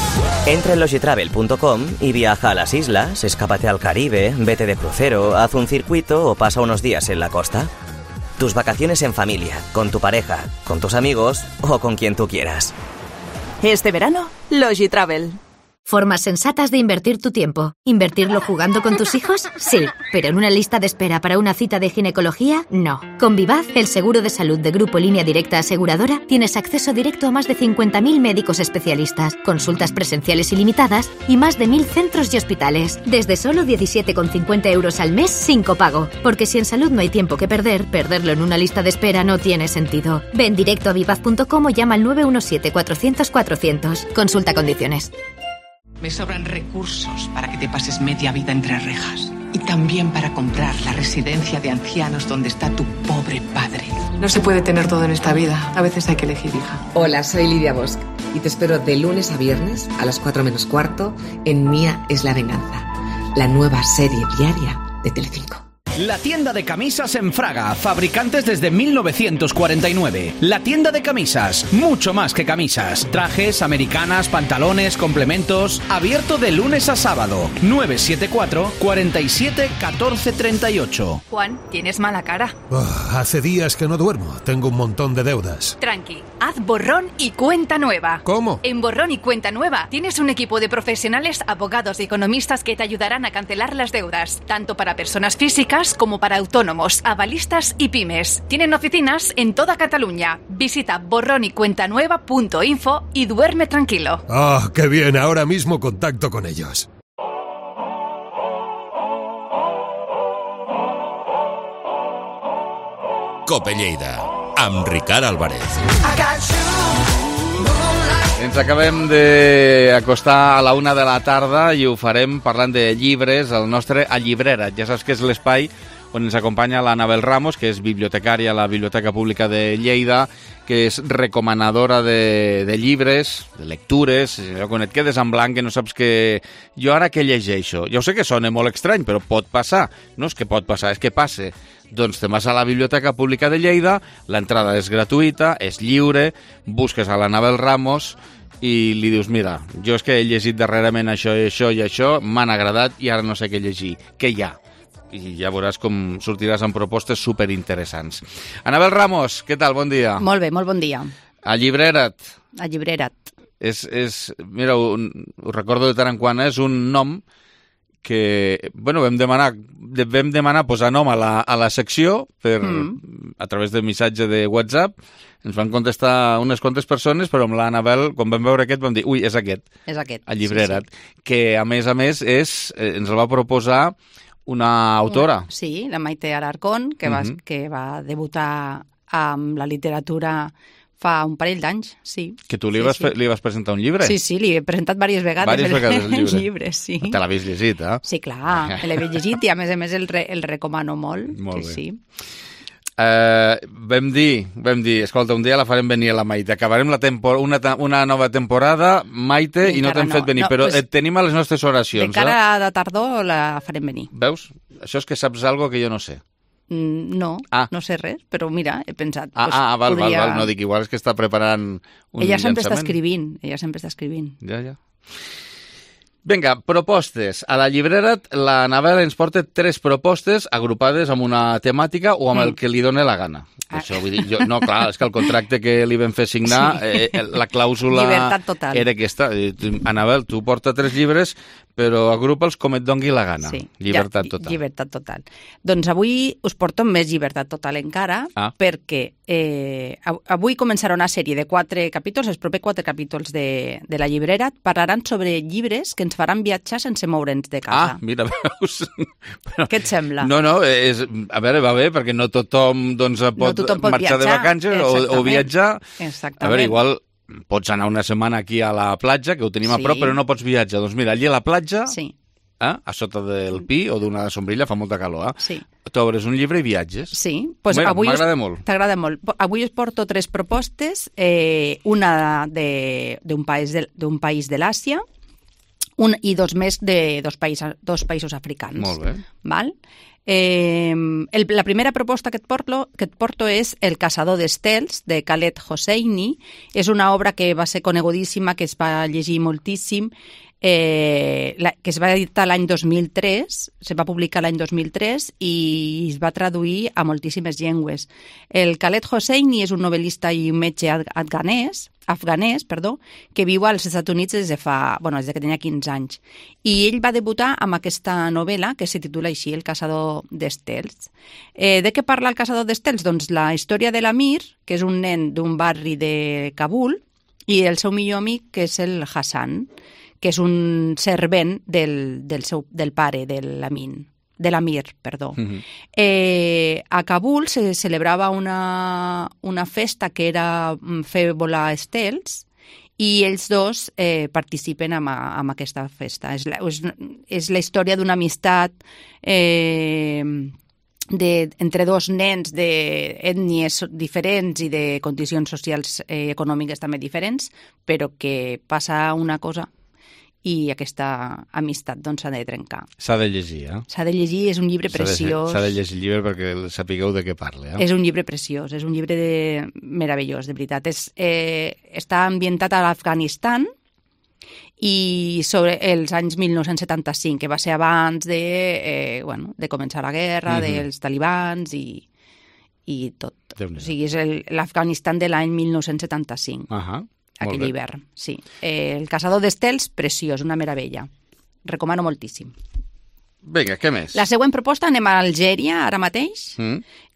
Entra en logitravel punto com y viaja a las islas, escápate al Caribe, vete de crucero, haz un circuito o pasa unos días en la costa. Tus vacaciones en familia, con tu pareja, con tus amigos o con quien tú quieras. Este verano, Logitravel. Formas sensatas de invertir tu tiempo. ¿Invertirlo jugando con tus hijos? Sí, pero en una lista de espera para una cita de ginecología, no. Con Vivaz, el seguro de salud de Grupo Línea Directa Aseguradora, tienes acceso directo a más de cincuenta mil médicos especialistas, consultas presenciales ilimitadas y más de mil centros y hospitales. Desde solo diecisiete con cincuenta euros al mes sin copago. Porque si en salud no hay tiempo que perder, perderlo en una lista de espera no tiene sentido. Ven directo a vivaz punto com o llama al nueve uno siete cuatrocientos cuatrocientos. Consulta condiciones. Me sobran recursos para que te pases media vida entre rejas. Y también para comprar la residencia de ancianos donde está tu pobre padre. No se puede tener todo en esta vida. A veces hay que elegir, hija. Hola, soy Lidia Bosch. Y te espero de lunes a viernes a las cuatro menos cuarto en Mía es la venganza. La nueva serie diaria de Telecinco. La tienda de camisas en Fraga, fabricantes desde mil novecientos cuarenta y nueve. La tienda de camisas, mucho más que camisas. Trajes, americanas, pantalones, complementos. Abierto de lunes a sábado. nueve siete cuatro, cuarenta y siete, catorce treinta y ocho. Juan, tienes mala cara. Oh, hace días que no duermo. Tengo un montón de deudas. Tranqui, haz borrón y cuenta nueva. ¿Cómo? En Borrón y Cuenta Nueva tienes un equipo de profesionales, abogados y economistas que te ayudarán a cancelar las deudas, tanto para personas físicas como para autónomos, avalistas y pymes. Tienen oficinas en toda Cataluña. Visita borrón y cuenta nueva punto info y duerme tranquilo. ¡Ah, oh, qué bien! Ahora mismo contacto con ellos. Cope Lleida, amb Ricard Álvarez. Ens acabem d'acostar a la una de la tarda i ho farem parlant de llibres, el nostre A Llibrera. Ja saps que és l'espai on ens acompanya l'Anabel Ramos, que és bibliotecària a la Biblioteca Pública de Lleida, que és recomanadora de, de llibres, de lectures, quan et quedes en blanc que no saps que... Jo ara què llegeixo? Jo sé que sona molt estrany, però pot passar. No és que pot passar, és que passe. Doncs te'n vas a la Biblioteca Pública de Lleida, l'entrada és gratuïta, és lliure, busques a l'Anabel Ramos i li dius, mira, jo és que he llegit darrerament això i això i això, m'han agradat i ara no sé què llegir. Què hi ha? I ja veuràs com sortiràs amb propostes superinteressants. Anabel Ramos, què tal? Bon dia. Molt bé, molt bon dia. Allibrera't. Allibrera't. És, és, mira, ho, ho recordo de tant en quant, és un nom que, bueno, vam demanar, vam demanar posar nom a la, a la secció per, mm. a través de missatge de WhatsApp. Ens van contestar unes quantes persones, però amb l'Anabel, quan vam veure aquest, vam dir, ui, és aquest. És aquest. Allibrera't. Sí, sí. Que, a més a més, és, eh, ens el va proposar una autora. Sí, la Maite Alarcón, que, va, uh -huh. que va debutar amb la literatura fa un parell d'anys, sí. Que tu li, sí, vas, sí. li vas presentar un llibre? Sí, sí, li he presentat diverses vegades. Diverses vegades el llibre. el llibre, sí. Te l'havies llegit, eh? Sí, clar, l'he llegit i a més a més el, re, el recomano molt. Molt sí, bé. Sí. Uh, vam dir, vam dir, escolta, un dia la farem venir a la Maite. Acabarem la tempor una, una nova temporada, Maite, i, i no t'hem no. fet venir, no, però pues, et tenim a les nostres oracions. De cara eh? de tardor la farem venir. Veus? Això és que saps algo que jo no sé. Mm, no, ah. no sé res, però mira, he pensat... Ah, pues, ah val, podria... val, val, no dic, igual és que està preparant un ella sempre llançament. Està escrivint, ella sempre està escrivint. Ja, ja. Vinga, propostes. A la Allibrera't, l'Anabel ens porta tres propostes agrupades amb una temàtica o amb mm. el que li dona la gana. Ah. Això vull dir, jo, no, clar, és que el contracte que li vam fer signar, sí. eh, la clàusula Llibertat total. Era aquesta. Anabel, tu porta tres llibres, però agrupa'ls com et dongui la gana. Sí. Llibertat ja, total. Llibertat total. Doncs avui us porto més llibertat total encara, ah. perquè eh, avui començarà una sèrie de quatre capítols, els propers quatre capítols de, de la Allibrera't parlaran sobre llibres que ens faran viatjar sense moure'ns de casa. Ah, mira, veus? Però, què et sembla? No, no, és, a veure, va bé, perquè no tothom doncs, pot, no tothom pot marxar viatjar. de vacances o, o viatjar. Exactament. A veure, igual pots anar una setmana aquí a la platja, que ho tenim sí. a prop, però no pots viatjar. Doncs mira, allí a la platja, sí. eh, a sota del pi o d'una sombrilla, fa molta calor, eh? Sí. T'obres un llibre i viatges. Sí. Pues Mira, avui m'agrada us, molt. T'agrada molt. Avui us porto tres propostes, eh, una d'un país de, d'un país de l'Àsia un, i dos més de dos, païs, dos països africans. Molt bé. Val? Eh, el, la primera proposta que et, porto, que et porto és El caçador d'estels, de Khaled Hosseini. És una obra que va ser conegudíssima, que es va llegir moltíssim, eh, la, que es va editar l'any dos mil tres, se va publicar l'any dos mil tres i es va traduir a moltíssimes llengües. El Khaled Hosseini és un novel·lista i un metge afganès, afganès, perdó, que viu als Estats Units des de fa, bueno, des de que tenia quinze anys. I ell va debutar amb aquesta novel·la que se titula així, El caçador d'estels. Eh, de què parla El caçador d'estels? Doncs la història de l'Amir, que és un nen d'un barri de Kabul, i el seu millor amic, que és el Hassan, que és un servent del, del, seu, del pare de l'Amin. de l'Amir, perdó. Uh-huh. eh, a Kabul se celebrava una, una festa que era fer volar estels i ells dos eh, participen en, en aquesta festa. És la, és, és la història d'una amistat eh, de, entre dos nens d'ètnies diferents i de condicions socials i eh, econòmiques també diferents, però que passa una cosa i aquesta amistat doncs s'ha de trencar. S'ha de llegir, eh? S'ha de llegir, és un llibre preciós. S'ha de llegir el llibre perquè sapigueu de què parla, eh? És un llibre preciós, és un llibre de... meravellós, de veritat. És, eh, està ambientat a l'Afganistan i sobre els anys mil nou-cents setanta-cinc, que va ser abans de, eh, bueno, de començar la guerra, uh-huh. dels talibans i, i tot. O sigui, és l'Afganistan de l'any mil nou-cents setanta-cinc. Ahà. Uh-huh. Aquell hivern, sí. Eh, el caçador d'estels, preciós, una meravella. Recomano moltíssim. Vinga, què més? La següent proposta, anem a Algèria, ara mateix, mm.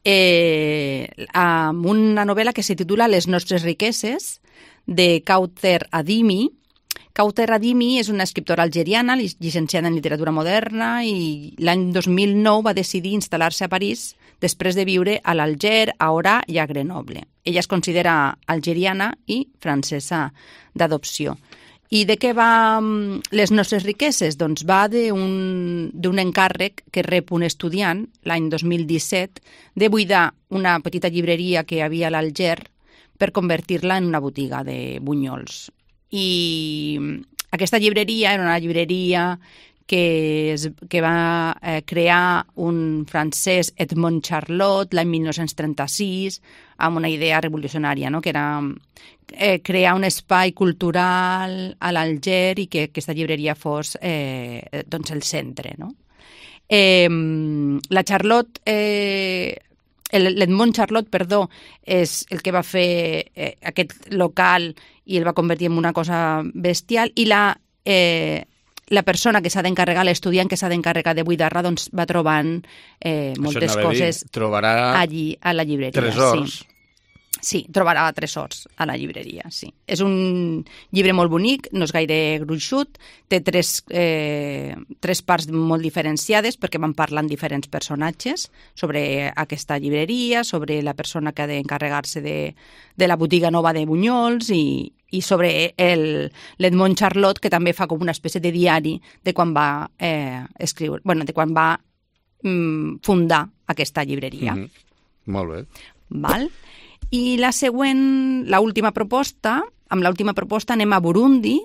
eh, amb una novel·la que se titula Les nostres riqueses, de Kawther Adimi. Kawther Adimi és una escriptora algeriana, llicenciada en literatura moderna, i l'any dos mil nou va decidir instal·lar-se a París després de viure a l'Alger, a Orà i a Grenoble. Ella es considera algeriana i francesa d'adopció. I de què va les nostres riqueses? Doncs va d'un encàrrec que rep un estudiant l'any dos mil disset de buidar una petita llibreria que hi havia a l'Alger per convertir-la en una botiga de bunyols. I aquesta llibreria era una llibreria que, es, que va eh, crear un francès, Edmond Charlot, l'any mil nou-cents trenta-sis, amb una idea revolucionària, no? Que era eh, crear un espai cultural a l'Alger i que aquesta llibreria fos eh, doncs el centre. No? Eh, la Charlot, eh, l'Edmond Charlot, perdó, és el que va fer eh, aquest local i el va convertir en una cosa bestial, i la... Eh, la persona que s'ha d'encarregar, l'estudiant que s'ha d'encarregar de buidar-la, doncs va trobant eh, moltes coses trobarà allí a la llibreria. Tresors. Sí. Sí, trobarà tresors a la llibreria, sí. És un llibre molt bonic, no és gaire gruixut, té tres, eh, tres parts molt diferenciades perquè van parlant diferents personatges sobre aquesta llibreria, sobre la persona que ha d'encarregar-se de, de la botiga nova de bunyols i, i sobre l'Edmond Charlot, que també fa com una espècie de diari de quan va eh, escriure, bueno, de quan va mm, fundar aquesta llibreria. Mm-hmm. Molt bé. Val? I la següent, l'última proposta, amb l'última proposta anem a Burundi.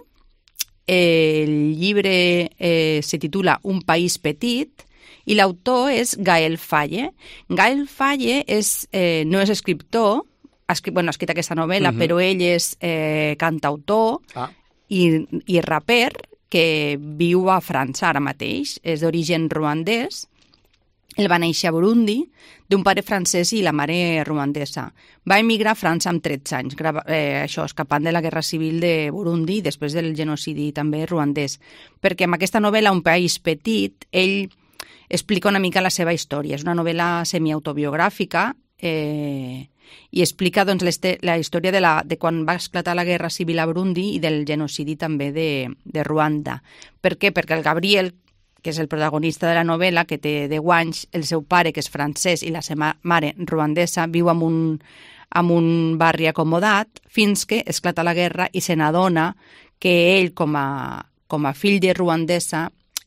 El llibre eh, se titula Un país petit i l'autor és Gaël Faye. Gaël Faye és, eh, no és escriptor, ha escrit, bueno, ha escrit aquesta novel·la, uh-huh. però ell és eh, cantautor ah. i, i raper que viu a França ara mateix. És d'origen ruandès. Ell va néixer a Burundi, d'un pare francès i la mare ruandesa. Va emigrar a França amb tretze anys, grava, eh, això, escapant de la guerra civil de Burundi i després del genocidi també ruandès. Perquè amb aquesta novel·la, Un país petit, ell explica una mica la seva història. És una novel·la semiautobiogràfica eh, i explica doncs, la història de, la, de quan va esclatar la guerra civil a Burundi i del genocidi també de, de Ruanda. Per què? Perquè el Gabriel, que és el protagonista de la novel·la, que té deu anys, el seu pare, que és francès, i la seva mare ruandesa, viu en un, en un barri acomodat fins que esclata la guerra i se n'adona que ell, com a, com a fill de ruandesa,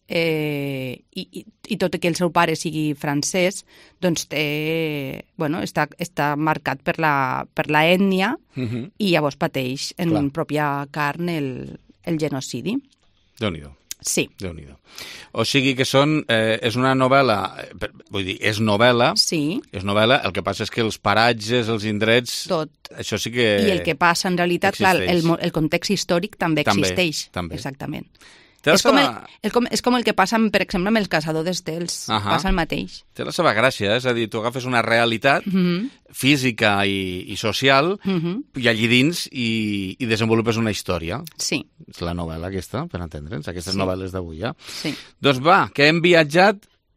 eh, i, i, i tot i que el seu pare sigui francès, doncs té, bueno, està, està marcat per la, per la ètnia uh-huh. i llavors pateix en Clar. pròpia carn el, el genocidi. Déu-n'hi-do. Sí. Déu-n'hi-do. O sigui que són, eh, és una novel·la, vull dir, és novel·la, sí. és novel·la, el que passa és que els paratges, els indrets, tot. Això sí que I el que passa en realitat, clar, el, el context històric també, també existeix. També. Exactament. És com, el, el, com, és com el que passa, per exemple, amb el caçador d'estels. Uh -huh. Passa el mateix. Té la seva gràcia, és a dir, tu agafes una realitat uh -huh. física i, i social uh -huh. i allí dins i, i desenvolupes una història. Sí. És la novel·la aquesta, per entendre'ns, aquestes sí. novel·les d'avui, ja. Sí. Doncs va, que hem viatjat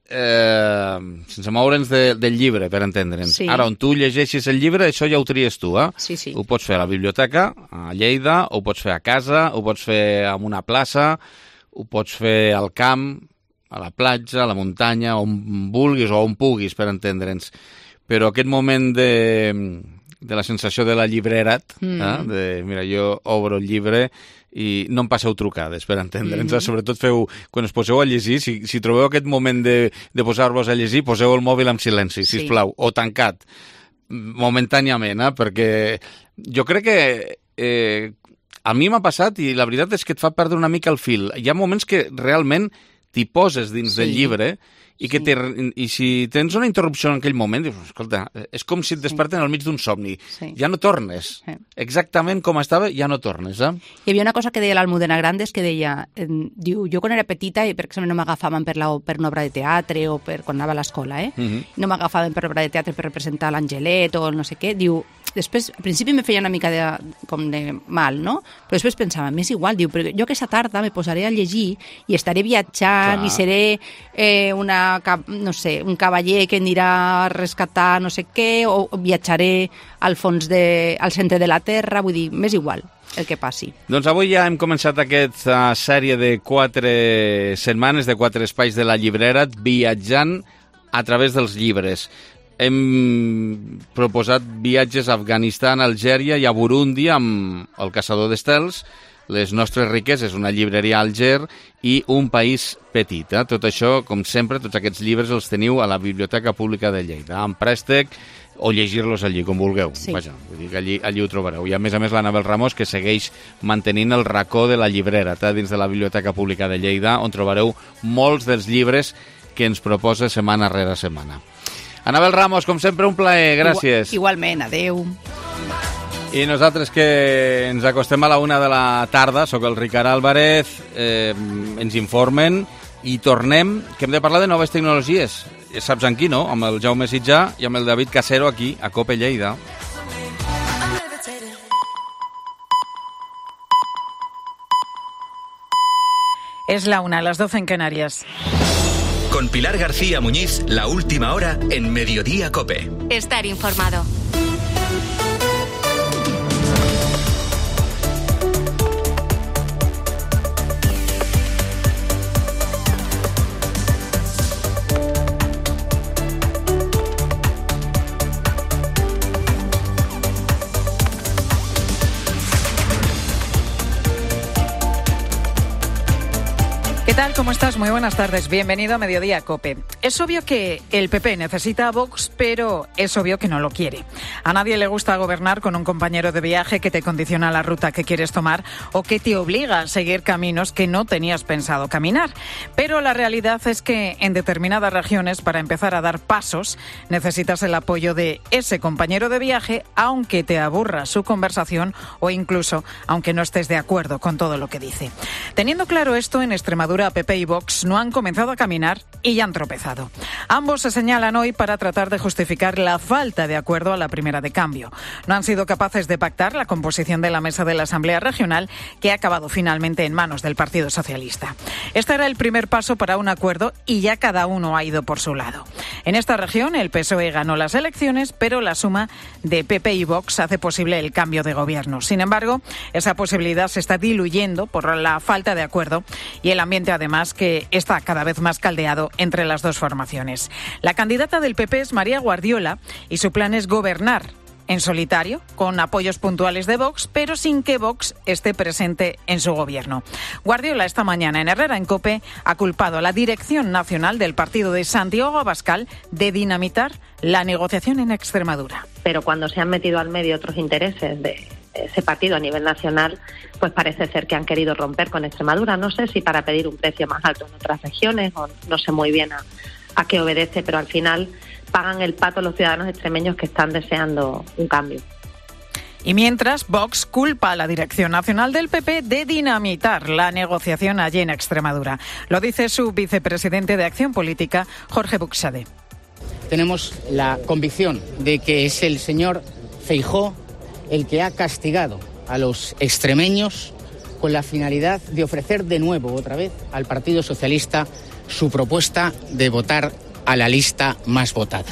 eh, sense moure'ns de, del llibre, per entendre'ns. Sí. Ara, on tu llegeixis el llibre, això ja ho tries tu, eh? Sí, sí. Ho pots fer a la biblioteca, a Lleida, ho pots fer a casa, ho pots fer en una plaça, ho pots fer al camp, a la platja, a la muntanya, on vulguis o on puguis, per entendre'ns. Però aquest moment de, de la sensació de la llibrerat, mm. eh? de, mira, jo obro el llibre i no em passeu trucades, per entendre'ns. Mm. Sobretot feu, quan us poseu a llegir, si, si trobeu aquest moment de, de posar-vos a llegir, poseu el mòbil en silenci, sí. sisplau, o tancat, momentàniament, eh? Perquè jo crec que... Eh, a mi m'ha passat, i la veritat és que et fa perdre una mica el fil. Hi ha moments que realment t'hi poses dins sí. del llibre i, que sí. te, i si tens una interrupció en aquell moment, dius, escolta, és com si et desperten sí. al mig d'un somni. Sí. Ja no tornes. Sí. Exactament com estava, ja no tornes. Eh? Hi havia una cosa que deia l'Almudena Grandes, que deia, eh, diu, jo quan era petita, i per exemple no m'agafaven per, la, per una obra de teatre o per quan anava a l'escola, eh? Uh-huh. no m'agafaven per obra de teatre per representar l'Angelet o no sé què, diu, després, al principi me feia una mica de, com de mal, no? Però després pensava, m'és igual, diu, però jo aquesta tarda me posaré a llegir i estaré viatjant Clar. i seré eh, una, no sé, un cavaller que anirà a rescatar no sé què, o, o viatjaré al fons de, al centre de la Terra, vull dir, m'és igual el que passi. Doncs avui ja hem començat aquesta sèrie de quatre setmanes, de quatre espais de la llibrera, viatjant a través dels llibres. Hem proposat viatges a Afganistan, Algèria i a Burundi amb El caçador d'estels, Les nostres riqueses, una llibreria al Ger i Un país petit. Eh? Tot això, com sempre, tots aquests llibres els teniu a la Biblioteca Pública de Lleida, en préstec o llegir-los allí, com vulgueu. Sí. Vaja, vull dir que allí, allí ho trobareu. I a més a més l'Anabel Ramos, que segueix mantenint el racó de la llibrera eh? dins de la Biblioteca Pública de Lleida, on trobareu molts dels llibres que ens proposa setmana rere setmana. Anabel Ramos, com sempre, un plaer. Gràcies. Igual, igualment, adeu. I nosaltres que ens acostem a la una de la tarda, sóc el Ricard Álvarez, eh, ens informen i tornem, que hem de parlar de noves tecnologies. Saps amb qui, no? Amb el Jaume Sitjà i amb el David Casero aquí, a COPE Lleida. Es la una, las doce en Canarias. Con Pilar García Muñiz, la última hora en Mediodía COPE. Estar informado. ¿Qué tal? ¿Cómo estás? Muy buenas tardes. Bienvenido a Mediodía COPE. Es obvio que el P P necesita a Vox, pero es obvio que no lo quiere. A nadie le gusta gobernar con un compañero de viaje que te condiciona la ruta que quieres tomar o que te obliga a seguir caminos que no tenías pensado caminar. Pero la realidad es que en determinadas regiones, para empezar a dar pasos, necesitas el apoyo de ese compañero de viaje, aunque te aburra su conversación o incluso aunque no estés de acuerdo con todo lo que dice. Teniendo claro esto, en Extremadura P P y Vox no han comenzado a caminar y ya han tropezado. Ambos se señalan hoy para tratar de justificar la falta de acuerdo a la primera de cambio. No han sido capaces de pactar la composición de la mesa de la Asamblea Regional, que ha acabado finalmente en manos del Partido Socialista. Este era el primer paso para un acuerdo y ya cada uno ha ido por su lado. En esta región el P S O E ganó las elecciones, pero la suma de P P y Vox hace posible el cambio de gobierno. Sin embargo, esa posibilidad se está diluyendo por la falta de acuerdo y el ambiente además que está cada vez más caldeado entre las dos formaciones. La candidata del P P es María Guardiola y su plan es gobernar en solitario, con apoyos puntuales de Vox, pero sin que Vox esté presente en su gobierno. Guardiola esta mañana en Herrera en COPE ha culpado a la dirección nacional del partido de Santiago Abascal de dinamitar la negociación en Extremadura. Pero cuando se han metido al medio otros intereses de ese partido a nivel nacional, pues parece ser que han querido romper con Extremadura. No sé si para pedir un precio más alto en otras regiones o no sé muy bien a, a qué obedece, pero al final pagan el pato los ciudadanos extremeños que están deseando un cambio. Y mientras, Vox culpa a la dirección nacional del P P de dinamitar la negociación allí en Extremadura. Lo dice su vicepresidente de Acción Política, Jorge Buxade. Tenemos la convicción de que es el señor Feijóo el que ha castigado a los extremeños con la finalidad de ofrecer de nuevo, otra vez, al Partido Socialista su propuesta de votar a la lista más votada.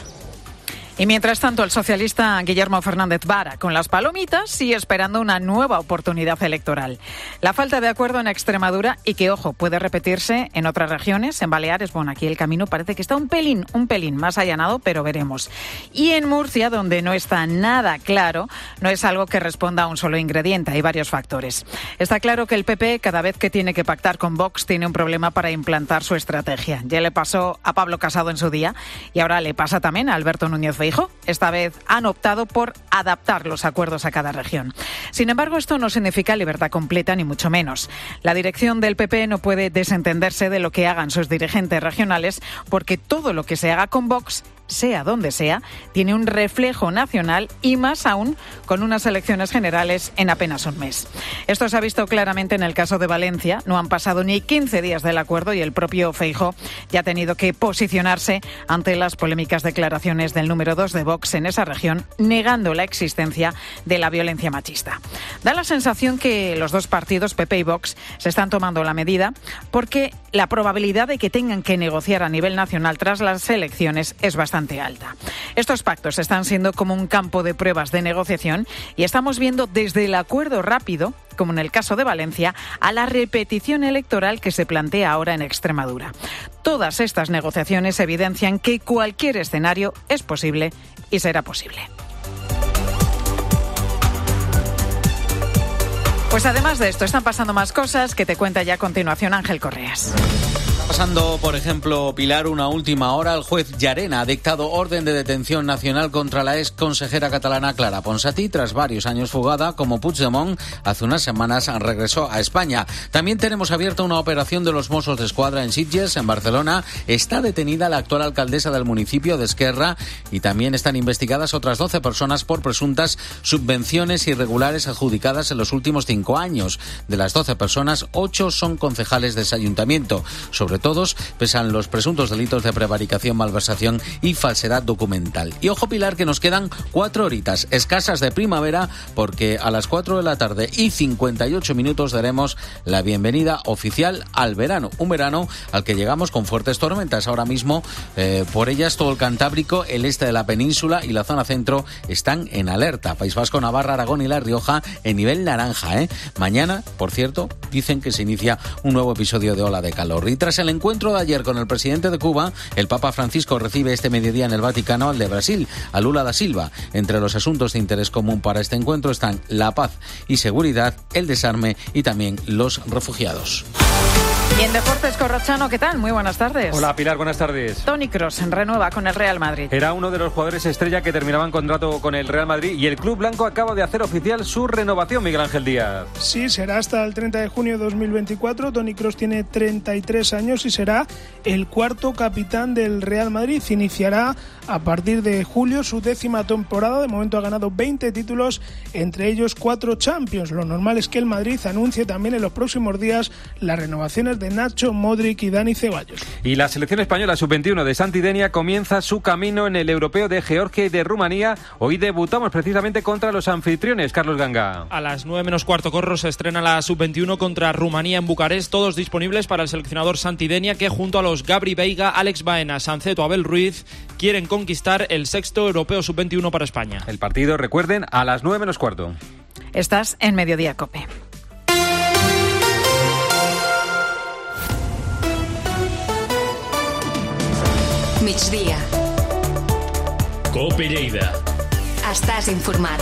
Y mientras tanto, el socialista Guillermo Fernández Vara con las palomitas sigue esperando una nueva oportunidad electoral. La falta de acuerdo en Extremadura y que, ojo, puede repetirse en otras regiones, en Baleares, bueno, aquí el camino parece que está un pelín, un pelín más allanado, pero veremos. Y en Murcia, donde no está nada claro, no es algo que responda a un solo ingrediente, hay varios factores. Está claro que el P P, cada vez que tiene que pactar con Vox, tiene un problema para implantar su estrategia. Ya le pasó a Pablo Casado en su día y ahora le pasa también a Alberto Núñez Feijóo. Esta vez han optado por adaptar los acuerdos a cada región. Sin embargo, esto no significa libertad completa, ni mucho menos. La dirección del P P no puede desentenderse de lo que hagan sus dirigentes regionales, porque todo lo que se haga con Vox, sea donde sea, tiene un reflejo nacional y más aún con unas elecciones generales en apenas un mes. Esto se ha visto claramente en el caso de Valencia. No han pasado ni quince días del acuerdo y el propio Feijóo ya ha tenido que posicionarse ante las polémicas declaraciones del número dos de Vox en esa región, negando la existencia de la violencia machista. Da la sensación que los dos partidos, P P y Vox, se están tomando la medida porque la probabilidad de que tengan que negociar a nivel nacional tras las elecciones es bastante alta. Estos pactos están siendo como un campo de pruebas de negociación y estamos viendo desde el acuerdo rápido, como en el caso de Valencia, a la repetición electoral que se plantea ahora en Extremadura. Todas estas negociaciones evidencian que cualquier escenario es posible y será posible. Pues además de esto, están pasando más cosas que te cuenta ya a continuación Ángel Correas. Pasando, por ejemplo, Pilar, una última hora, el juez Llarena ha dictado orden de detención nacional contra la ex consejera catalana Clara Ponsatí tras varios años fugada, como Puigdemont hace unas semanas regresó a España. También tenemos abierta una operación de los Mossos d'Esquadra en Sitges, en Barcelona. Está detenida la actual alcaldesa del municipio de Esquerra y también están investigadas otras doce personas por presuntas subvenciones irregulares adjudicadas en los últimos cinco años. De las doce personas, ocho son concejales de ese ayuntamiento. Sobre todos pesan los presuntos delitos de prevaricación, malversación y falsedad documental. Y ojo, Pilar, que nos quedan cuatro horitas escasas de primavera, porque a las cuatro de la tarde y cincuenta y ocho minutos daremos la bienvenida oficial al verano. Un verano al que llegamos con fuertes tormentas. Ahora mismo, eh, por ellas, todo el Cantábrico, el este de la península y la zona centro están en alerta. País Vasco, Navarra, Aragón y La Rioja en nivel naranja, ¿eh? Mañana, por cierto, dicen que se inicia un nuevo episodio de ola de calor. Y tras el encuentro de ayer con el presidente de Cuba, el Papa Francisco recibe este mediodía en el Vaticano al de Brasil, a Lula da Silva. Entre los asuntos de interés común para este encuentro están la paz y seguridad, el desarme y también los refugiados. Y en Deportes, Corrochano, ¿qué tal? Muy buenas tardes. Hola, Pilar, buenas tardes. Toni Kroos renueva con el Real Madrid. Era uno de los jugadores estrella que terminaban contrato con el Real Madrid y el club blanco acaba de hacer oficial su renovación, Miguel Ángel Díaz. Sí, será hasta el treinta de junio de dos mil veinticuatro. Toni Kroos tiene treinta y tres años y será el cuarto capitán del Real Madrid. Iniciará a partir de julio su décima temporada. De momento ha ganado veinte títulos, entre ellos cuatro Champions. Lo normal es que el Madrid anuncie también en los próximos días las renovaciones de Nacho, Modric y Dani Ceballos. Y la selección española sub veintiuno de Santi Denia comienza su camino en el europeo de Georgia y de Rumanía. Hoy debutamos precisamente contra los anfitriones, Carlos Ganga. A las nueve menos cuarto corro se estrena la sub veintiuno contra Rumanía en Bucarest, todos disponibles para el seleccionador Santi Denia, que junto a los Gabri Veiga, Alex Baena, Sanceto, Abel Ruiz quieren conquistar el sexto europeo sub veintiuno para España. El partido, recuerden, a las nueve menos cuarto. Estás en Mediodía Cope. Migdia. Cope Lleida. Estàs informat.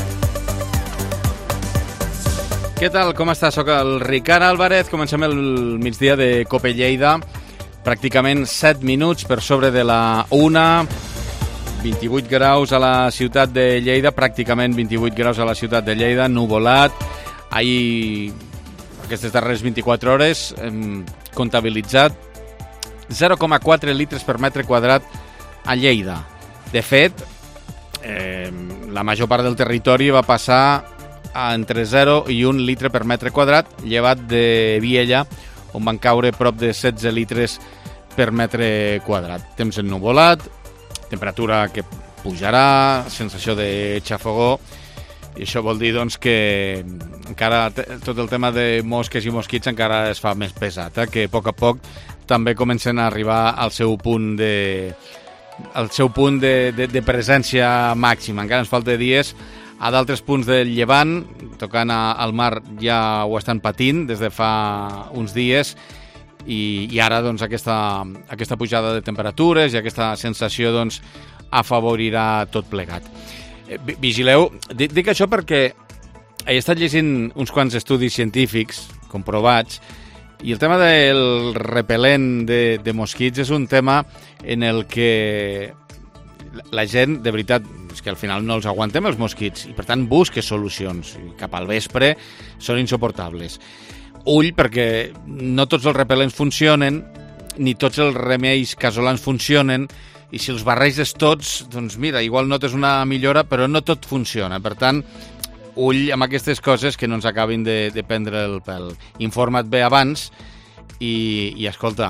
Què tal, com estàs? Soc el Ricard Álvarez. Comencem el migdia de Cope Lleida. Pràcticament set minuts per sobre de la una. vint-i-vuit graus a la ciutat de Lleida, pràcticament vint-i-vuit graus a la ciutat de Lleida, nuvolat. Ahir, aquestes darreres vint-i-quatre hores, hem comptabilitzat zero coma quatre litres per metre quadrat a Lleida. De fet, eh, la major part del territori va passar a entre zero i un litre per metre quadrat, llevat de Viella, on van caure prop de setze litres per metre quadrat. Temps ennuvolat, temperatura que pujarà, sensació de xafogó, i això vol dir doncs, que encara tot el tema de mosques i mosquits encara es fa més pesat, eh? Que a poc a poc també comencen a arribar al seu punt de al seu punt de, de, de presència màxima. Encara ens falta dies a d'altres punts del Llevant, tocant a, al mar ja ho estan patint des de fa uns dies, i, i ara doncs, aquesta, aquesta pujada de temperatures i aquesta sensació doncs, afavorirà tot plegat. Vigileu, dic, dic això perquè he estat llegint uns quants estudis científics comprovats, i el tema del repel·lent de, de mosquits és un tema en el que la gent, de veritat, és que al final no els aguantem els mosquits, i per tant busca solucions, i cap al vespre són insuportables. Ull, perquè no tots els repel·lents funcionen, ni tots els remeis casolans funcionen, i si els barreges tots, doncs mira, igual notes una millora, però no tot funciona. Per tant, ull amb aquestes coses que no ens acabin de, de prendre el pèl. Informa't bé abans i, i escolta,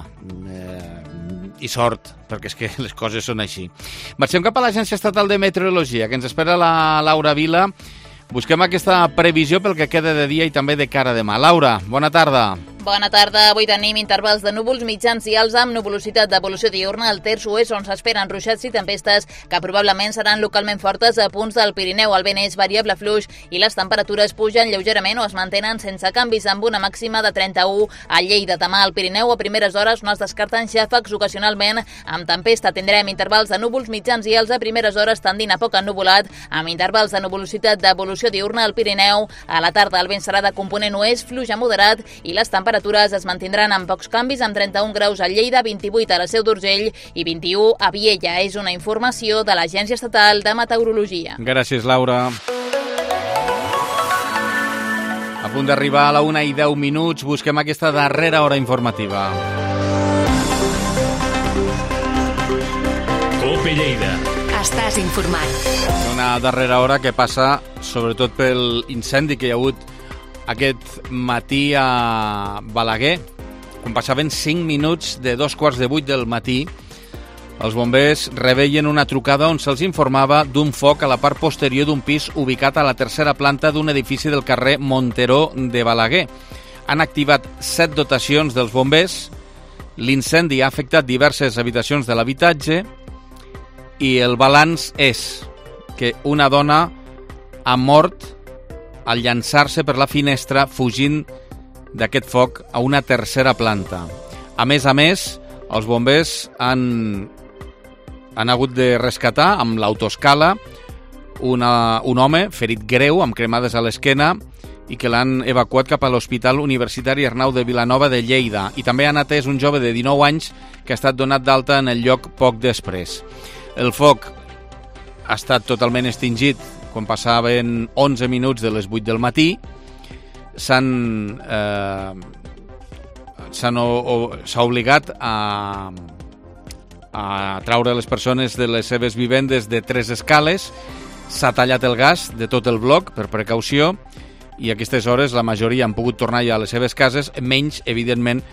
eh, i sort, perquè és que les coses són així. Marxem cap a l'Agència Estatal de Meteorologia, que ens espera la Laura Vila. Busquem aquesta previsió pel que queda de dia i també de cara a demà. Laura, bona tarda. Bona tarda. Avui tenim intervals de núvols mitjans i alts amb nuvolositat d'evolució diurna al terç oest, on s'esperen ruixats i tempestes que probablement seran localment fortes a punts del Pirineu. El vent és variable fluix i les temperatures pugen lleugerament o es mantenen sense canvis, amb una màxima de trenta-u a Lleida. Demà al Pirineu a primeres hores no es descarten xàfecs ocasionalment amb tempesta. Tindrem intervals de núvols mitjans i alts a primeres hores tendint a poc ennuvolat, amb intervals de nuvolositat d'evolució diurna al Pirineu. A la tarda el vent serà de component oest, fluix a moderat, i les temperatures temperatures es mantindran amb pocs canvis, amb trenta-un graus a Lleida, vint-i-vuit a la Seu d'Urgell i vint-i-u a Viella. És una informació de l'Agència Estatal de Meteorologia. Gràcies, Laura. A punt d'arribar a la una i deu minuts, busquem aquesta darrera hora informativa. Cope Lleida. Estàs informat. Una darrera hora que passa sobretot pel incendi que hi ha hagut aquest matí a Balaguer. Quan passaven cinc minuts de dos quarts de vuit del matí, els bombers reveien una trucada on se'ls informava d'un foc a la part posterior d'un pis ubicat a la tercera planta d'un edifici del carrer Monteró de Balaguer. Han activat set dotacions dels bombers. L'incendi ha afectat diverses habitacions de l'habitatge i el balanç és que una dona ha mort al llançar-se per la finestra fugint d'aquest foc a una tercera planta. A més a més, els bombers han, han hagut de rescatar amb l'autoscala una, un home ferit greu amb cremades a l'esquena i que l'han evacuat cap a l'Hospital Universitari Arnau de Vilanova de Lleida. I també han atès un jove de dinou anys que ha estat donat d'alta en el lloc poc després. El foc ha estat totalment extingit quan passaven onze minuts de les vuit del matí. S'han eh, s'ha obligat a, a traure les persones de les seves vivendes de tres escales. S'ha tallat el gas de tot el bloc per precaució i a aquestes hores la majoria han pogut tornar ja a les seves cases, menys, evidentment,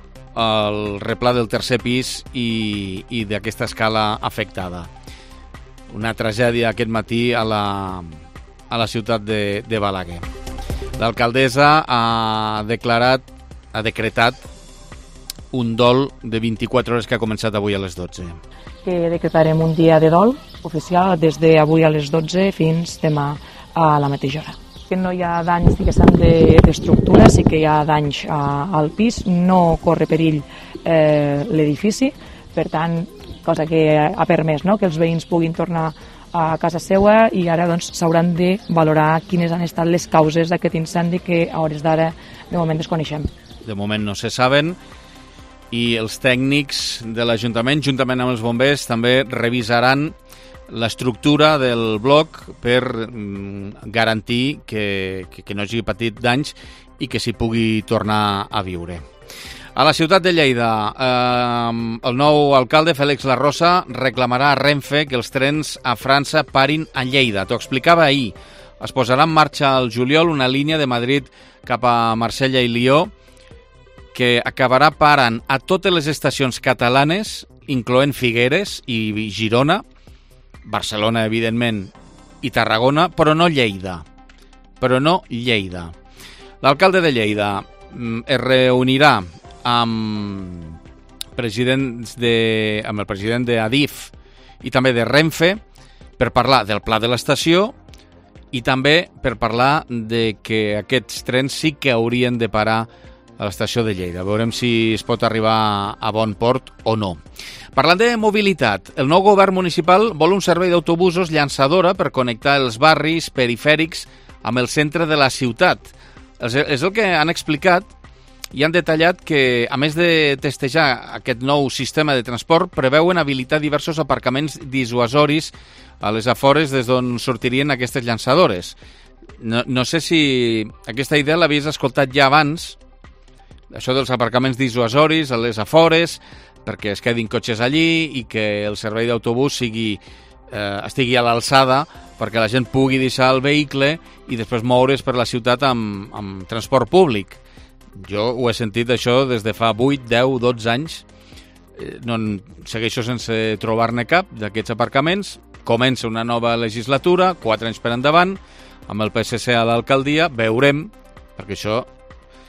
el replà del tercer pis i, i d'aquesta escala afectada. Una tragèdia aquest matí a la, a la ciutat de, de Balaguer. L'alcaldessa ha declarat, ha decretat un dol de vint-i-quatre hores que ha començat avui a les dotze. Que decretarem un dia de dol oficial des d'avui a les dotze fins demà a la mateixa hora. Que no hi ha danys, diguéssim, d'estructura, sí que hi ha danys a, al pis, no corre perill eh, l'edifici, per tant, cosa que ha permès, no?, que els veïns puguin tornar a casa seva i ara doncs s'hauran de valorar quines han estat les causes d'aquest incendi que a hores d'ara de moment desconeixem. De moment no se saben i els tècnics de l'Ajuntament, juntament amb els bombers, també revisaran l'estructura del bloc per mm, garantir que, que, que no hagi patit danys i que s'hi pugui tornar a viure. A la ciutat de Lleida, eh, el nou alcalde, Félix Larrosa, reclamarà a Renfe que els trens a França parin a Lleida. T'ho explicava ahir. Es posarà en marxa al juliol una línia de Madrid cap a Marsella i Lió que acabarà parant a totes les estacions catalanes, incloent Figueres i Girona, Barcelona, evidentment, i Tarragona, però no Lleida. Però no Lleida. L'alcalde de Lleida es reunirà amb presidents de, amb el president d'Adif i també de Renfe per parlar del pla de l'estació i també per parlar de que aquests trens sí que haurien de parar a l'estació de Lleida. Veurem si es pot arribar a bon port o no. Parlant de mobilitat, el nou govern municipal vol un servei d'autobusos llançadora per connectar els barris perifèrics amb el centre de la ciutat. És el que han explicat i han detallat que, a més de testejar aquest nou sistema de transport, preveuen habilitar diversos aparcaments dissuasoris a les afores des d'on sortirien aquestes llançadores. No, no sé si aquesta idea l'havies escoltat ja abans, això dels aparcaments dissuasoris a les afores, perquè es quedin cotxes allí i que el servei d'autobús sigui, eh, estigui a l'alçada perquè la gent pugui deixar el vehicle i després moure's per la ciutat amb, amb transport públic. Jo ho he sentit això des de fa vuit, deu, dotze anys. No en segueixo sense trobar-ne cap d'aquests aparcaments. Comença una nova legislatura, quatre anys per endavant, amb el P S C a l'alcaldia. Veurem, perquè això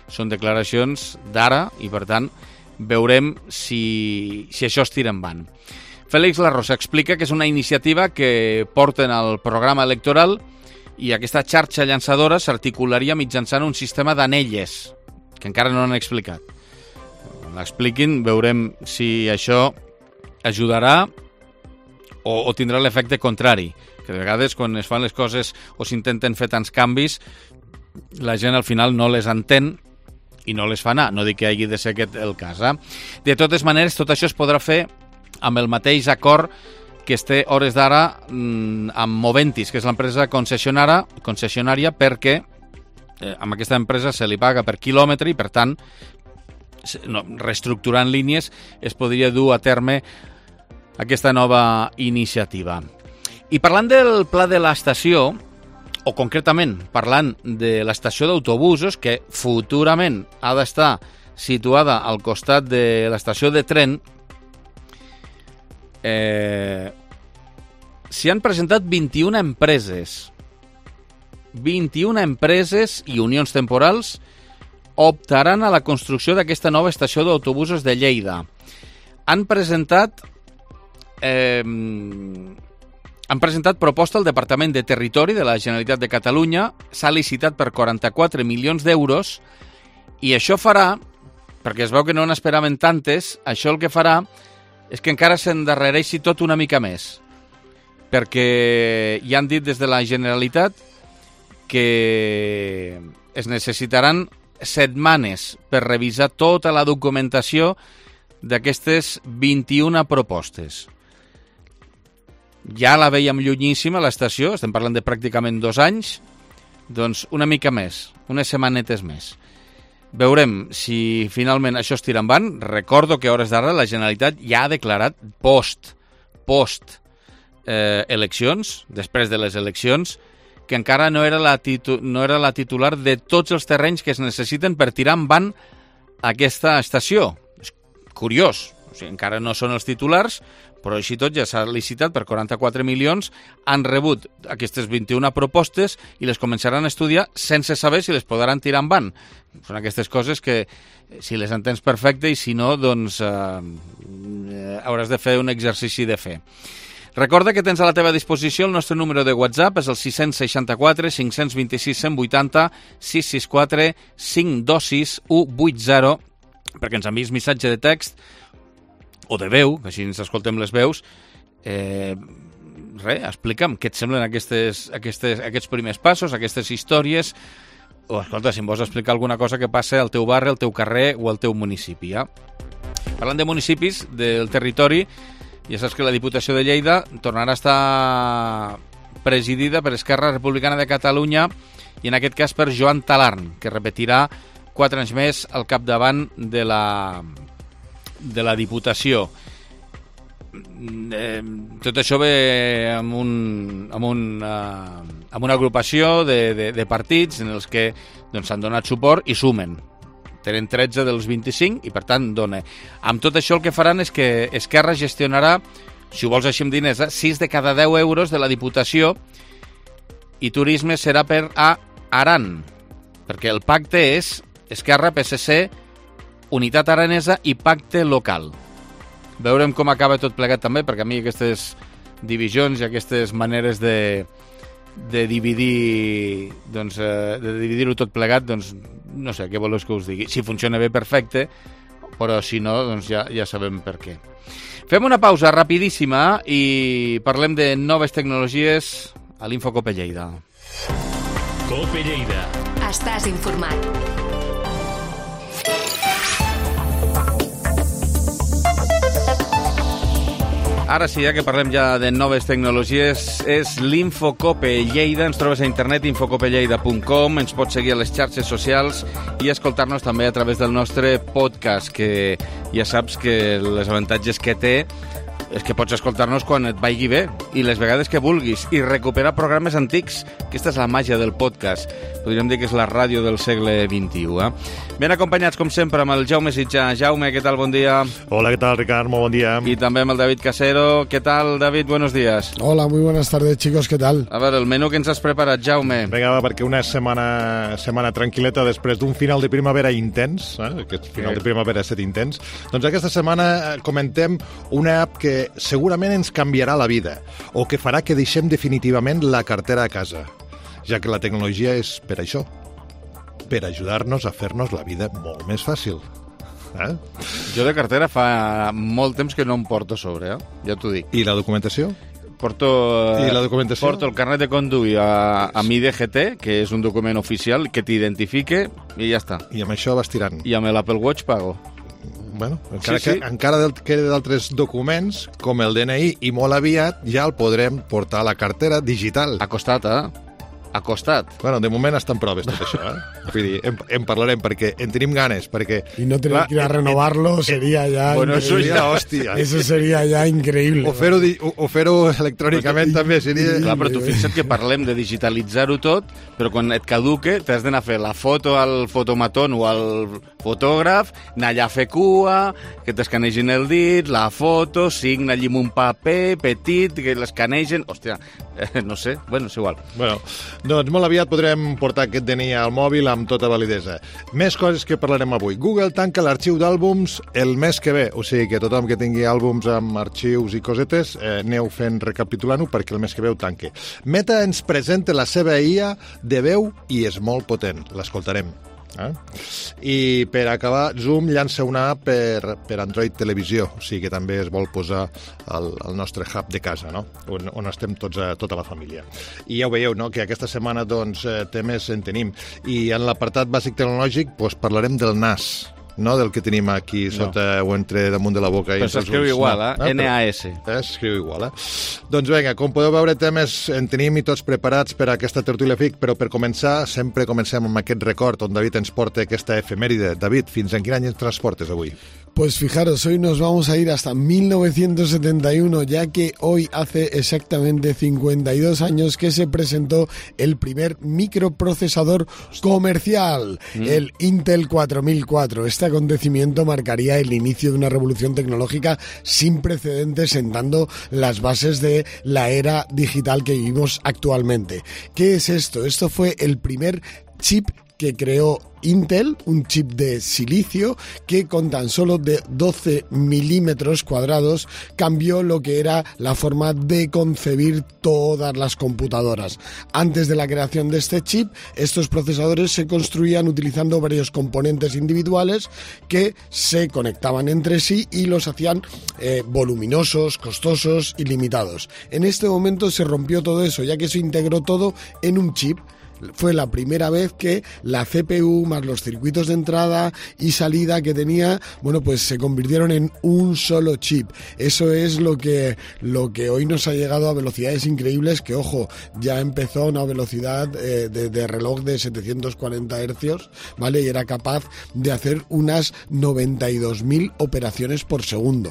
Són declaracions d'ara i, per tant, veurem si, si això es tira endavant. Félix La Rosa explica que és una iniciativa que porten al programa electoral i aquesta xarxa llançadora s'articularia mitjançant un sistema d'anelles, que encara no han explicat. Quan l'expliquin veurem si això ajudarà o, o tindrà l'efecte contrari, que de vegades quan es fan les coses o s'intenten fer tants canvis, la gent al final no les entén i no les fa anar. No dic que hagi de ser aquest el cas. Eh? De totes maneres, tot això es podrà fer amb el mateix acord que es té hores d'ara mmm, amb Moventis, que és l'empresa concessionària, concessionària perquè eh, amb aquesta empresa se li paga per quilòmetre i, per tant, no, reestructurant línies es podria dur a terme aquesta nova iniciativa. I parlant del pla de l'estació, o concretament parlant de l'estació d'autobusos, que futurament ha d'estar situada al costat de l'estació de tren, eh, s'hi han presentat vint-i-una empreses. vint-i-una empreses i unions temporals optaran a la construcció d'aquesta nova estació d'autobusos de Lleida. Han presentat eh, han presentat proposta al Departament de Territori de la Generalitat de Catalunya, s'ha licitat per quaranta-quatre milions d'euros i això farà, perquè es veu que no n'esperaven tantes, això el que farà és que encara s'endarrereixi tot una mica més, perquè ja han dit des de la Generalitat que es necessitaran setmanes per revisar tota la documentació d'aquestes vint-i-una propostes. Ja la veiem llunyíssima, l'estació, estem parlant de pràcticament dos anys, doncs una mica més, unes setmanetes més. Veurem si finalment això es tira endavant. Recordo que a hores d'ara la Generalitat ja ha declarat post, post eh, eleccions, després de les eleccions, que encara no era, la titu no era la titular de tots els terrenys que es necessiten per tirar endavant aquesta estació. És curiós, o sigui, encara no són els titulars, però així tot ja s'ha licitat per quaranta-quatre milions, han rebut aquestes vint-i-una propostes i les començaran a estudiar sense saber si les podran tirar endavant. Són aquestes coses que, si les entens perfecte, i si no, doncs eh, eh, hauràs de fer un exercici de fe. Recorda que tens a la teva disposició el nostre número de WhatsApp, és el sis seixanta-quatre cinc vint sis cent vuitanta, sis sis quatre cinc dos sis u vuit zero, perquè ens enviïs missatge de text o de veu, que així ens escoltem les veus. Eh, res, explica'm què et semblen aquestes, aquestes, aquests primers passos, aquestes històries, o escolta, si em vols explicar alguna cosa que passa al teu barri, al teu carrer o al teu municipi. Eh? Parlant de municipis, del territori, ja saps que la Diputació de Lleida tornarà a estar presidida per Esquerra Republicana de Catalunya i en aquest cas per Joan Talarn, que repetirà quatre anys més al capdavant de la, de la Diputació. Eh, tot això ve amb, un, amb, un, uh, amb una agrupació de, de, de partits en els que doncs, s'han donat suport i sumen. Tenen tretze dels vint-i-cinc i, per tant, dona. Amb tot això el que faran és que Esquerra gestionarà, si ho vols així amb diners, eh, sis de cada deu euros de la Diputació i turisme serà per a Aran, perquè el pacte és Esquerra, P S C, Unitat Aranesa i pacte local. Veurem com acaba tot plegat també, perquè a mi aquestes divisions i aquestes maneres de, de dividir doncs, eh, de dividir-ho tot plegat, doncs no sé, què voleu que us digui? Si funciona bé, perfecte, però si no, doncs ja, ja sabem per què. Fem una pausa rapidíssima i parlem de noves tecnologies a l'Infocope Lleida. Cope Lleida. Estàs informat. Ara sí, ja que parlem ja de noves tecnologies, és l'Infocope Lleida. Ens trobes a internet, infocope lleida punt com, ens pots seguir a les xarxes socials i escoltar-nos també a través del nostre podcast, que ja saps que les avantatges que té és que pots escoltar-nos quan et vagi bé, i les vegades que vulguis, i recuperar programes antics. Aquesta és la màgia del podcast. Podríem dir que és la ràdio del segle vint-i-u. Eh? Ben acompanyats, com sempre, amb el Jaume Sitjà. Jaume, què tal? Bon dia. Hola, ¿qué tal, Ricard? Muy buen día. Y también el David Casero. ¿Qué tal, David? Buenos días. Hola, muy buenas tardes, chicos. ¿Qué tal? A veure, el menú que ens has preparat, Jaume. Vinga, va, perquè una setmana, setmana tranquil·leta després d'un final de primavera intens, eh? aquest final de primavera ha estat intens, doncs aquesta setmana comentem una app que segurament ens canviarà la vida o que farà que deixem definitivament la cartera a casa, ja que la tecnologia és per això, per ajudar-nos a fer-nos la vida molt més fàcil. Eh? Jo de cartera fa molt temps que no em porto sobre, eh? Ja t'ho dic. I la documentació? Porto, I la documentació? Porto el carnet de conduir a, a mi D G T, que és un document oficial que t'identifique, i ja està. I amb això vas tirant. I amb l'Apple Watch pago. Bueno, encara, sí, sí. Que, encara del, queda d'altres documents, com el D N I, i molt aviat ja el podrem portar a la cartera digital. Ha costat, eh? Ha costat. Bueno, de moment està en proves tot això, eh? Vull dir, en, en parlarem perquè en tenim ganes, perquè... Y no tener que ir a renovarlo sería ya... Bueno, eso increíble. ya, hòstia. Eso sería ya increïble. O fer-ho o fer-ho electrònicament també seria... Clar, però tu fixa't que parlem de digitalitzar-ho tot, però quan et caduque t'has d'anar a fer la foto al fotomaton o al fotògraf, anar allà a fer cua, que t'escanegin el dit, la foto, signa allí amb un paper petit, que l'escanegen... Hòstia, eh, no sé, bueno, és igual. Bueno, doncs molt aviat podrem portar aquest D N I al mòbil amb tota validesa. Més coses que parlarem avui. Google tanca l'arxiu d'àlbums el mes que ve, o sigui que tothom que tingui àlbums amb arxius i cosetes, eh, aneu fent recapitulant-ho perquè el mes que ve ho tanque. Meta ens presenta la seva I A de veu i és molt potent. L'escoltarem. Eh? I per acabar, Zoom llança una app per, per Android Televisió, o sigui que també es vol posar al, al nostre hub de casa, no? on, on estem tots, a, tota la família. I ja ho veieu, no? Que aquesta setmana doncs, temes en tenim. I en l'apartat bàsic tecnològic doncs, parlarem del N A S, no del que tenim aquí sota no. o entre damunt de la boca. Però s'escriu igual, no. eh? N A S. S'escriu igual, eh? Doncs vinga, com podeu veure, temes en tenim i tots preparats per a aquesta tertúlia F I C, però per començar, sempre comencem amb aquest record on David ens porta aquesta efemèride. David, fins en quin any ens transportes avui? Pues fijaros, hoy nos vamos a ir hasta mil novecientos setenta y uno, ya que hoy hace exactamente cincuenta y dos años que se presentó el primer microprocesador comercial, mm. el Intel cuatro mil cuatro. Este acontecimiento marcaría el inicio de una revolución tecnológica sin precedentes, sentando las bases de la era digital que vivimos actualmente. ¿Qué es esto? Esto fue el primer chip que creó Intel, un chip de silicio que con tan solo de doce milímetros cuadrados cambió lo que era la forma de concebir todas las computadoras. Antes de la creación de este chip, estos procesadores se construían utilizando varios componentes individuales que se conectaban entre sí y los hacían eh, voluminosos, costosos y limitados. En este momento se rompió todo eso, ya que se integró todo en un chip. Fue la primera vez que la C P U más los circuitos de entrada y salida que tenía, bueno, pues se convirtieron en un solo chip. Eso es lo que, lo que hoy nos ha llegado a velocidades increíbles, que ojo, ya empezó a una velocidad eh, de, de reloj de setecientos cuarenta hercios, ¿vale? Y era capaz de hacer unas noventa y dos mil operaciones por segundo.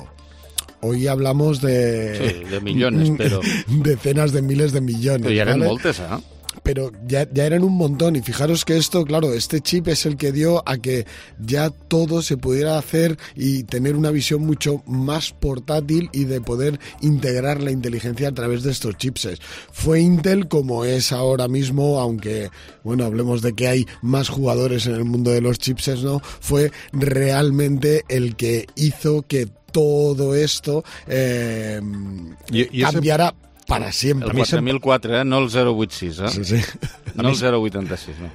Hoy hablamos de... Sí, de millones, pero... decenas de miles de millones. Pero ya eran ¿vale? moltes, ¿eh? Pero ya, ya eran un montón, y fijaros que esto, claro, este chip es el que dio a que ya todo se pudiera hacer y tener una visión mucho más portátil y de poder integrar la inteligencia a través de estos chipses. Fue Intel como es ahora mismo, aunque, bueno, hablemos de que hay más jugadores en el mundo de los chipses, ¿no? Fue realmente el que hizo que todo esto eh, y, y cambiara... ese... para siempre. El quatre mil quatre, eh? No el zero vuit sis, eh? Sí, sí. No el zero vuitanta-sis, no.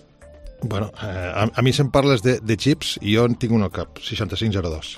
Bueno, eh, a, a mi se'm parles de, de chips i jo en tinc un al cap, seixanta-cinc zero dos.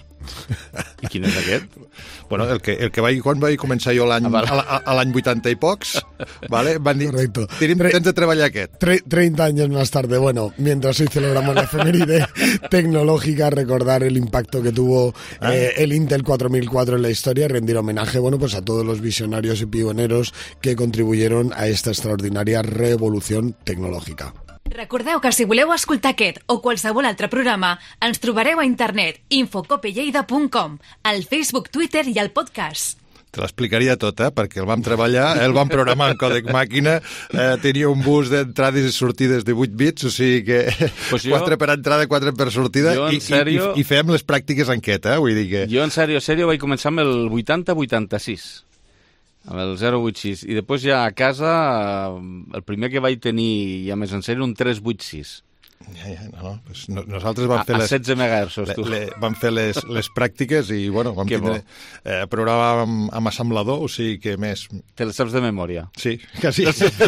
I quin és aquest? Bueno, el que, el que vaig, quan vaig començar jo l'any, ah, vale. a, a l'any vuitanta i pocs, ¿vale? Van dir, correcto. Tenim temps de treballar aquest. treinta años más tarde, bueno, mientras hoy celebramos la efeméride tecnológica, recordar el impacto que tuvo ¿Ah? eh, el Intel cuatro mil cuatro en la historia y rendir homenaje, bueno, pues a todos los visionarios y pioneros que contribuyeron a esta extraordinaria revolución tecnológica. Recordeu que si voleu escoltar aquest o qualsevol altre programa, ens trobareu a internet infocopelleida punt com, al Facebook, Twitter i al podcast. Te l'explicaria tot, eh? Perquè el vam treballar, el vam programar en còdec màquina, eh, tenia un bus d'entrades i sortides de vuit bits, o sigui que pues quatre jo, per entrada, quatre per sortida, i, serio, i, i fèiem les pràctiques en quiet, eh? Vull dir que... Jo, en sèrio, sèrio, vaig començar amb el vuitanta vuitanta-sis, amb el zero vuit sis, i després ja a casa, el primer que vaig tenir ja més en sèrio, un tres vuit sis. Ja, ja, no, no. Pues no, nosaltres vam fer a, a les, setze megahertzos, tu. Le, le, vam fer les, les pràctiques i, bueno, vam que tindre... Eh, programàvem amb, amb assemblador, o sigui que més... Te les saps de memòria. Sí, casi.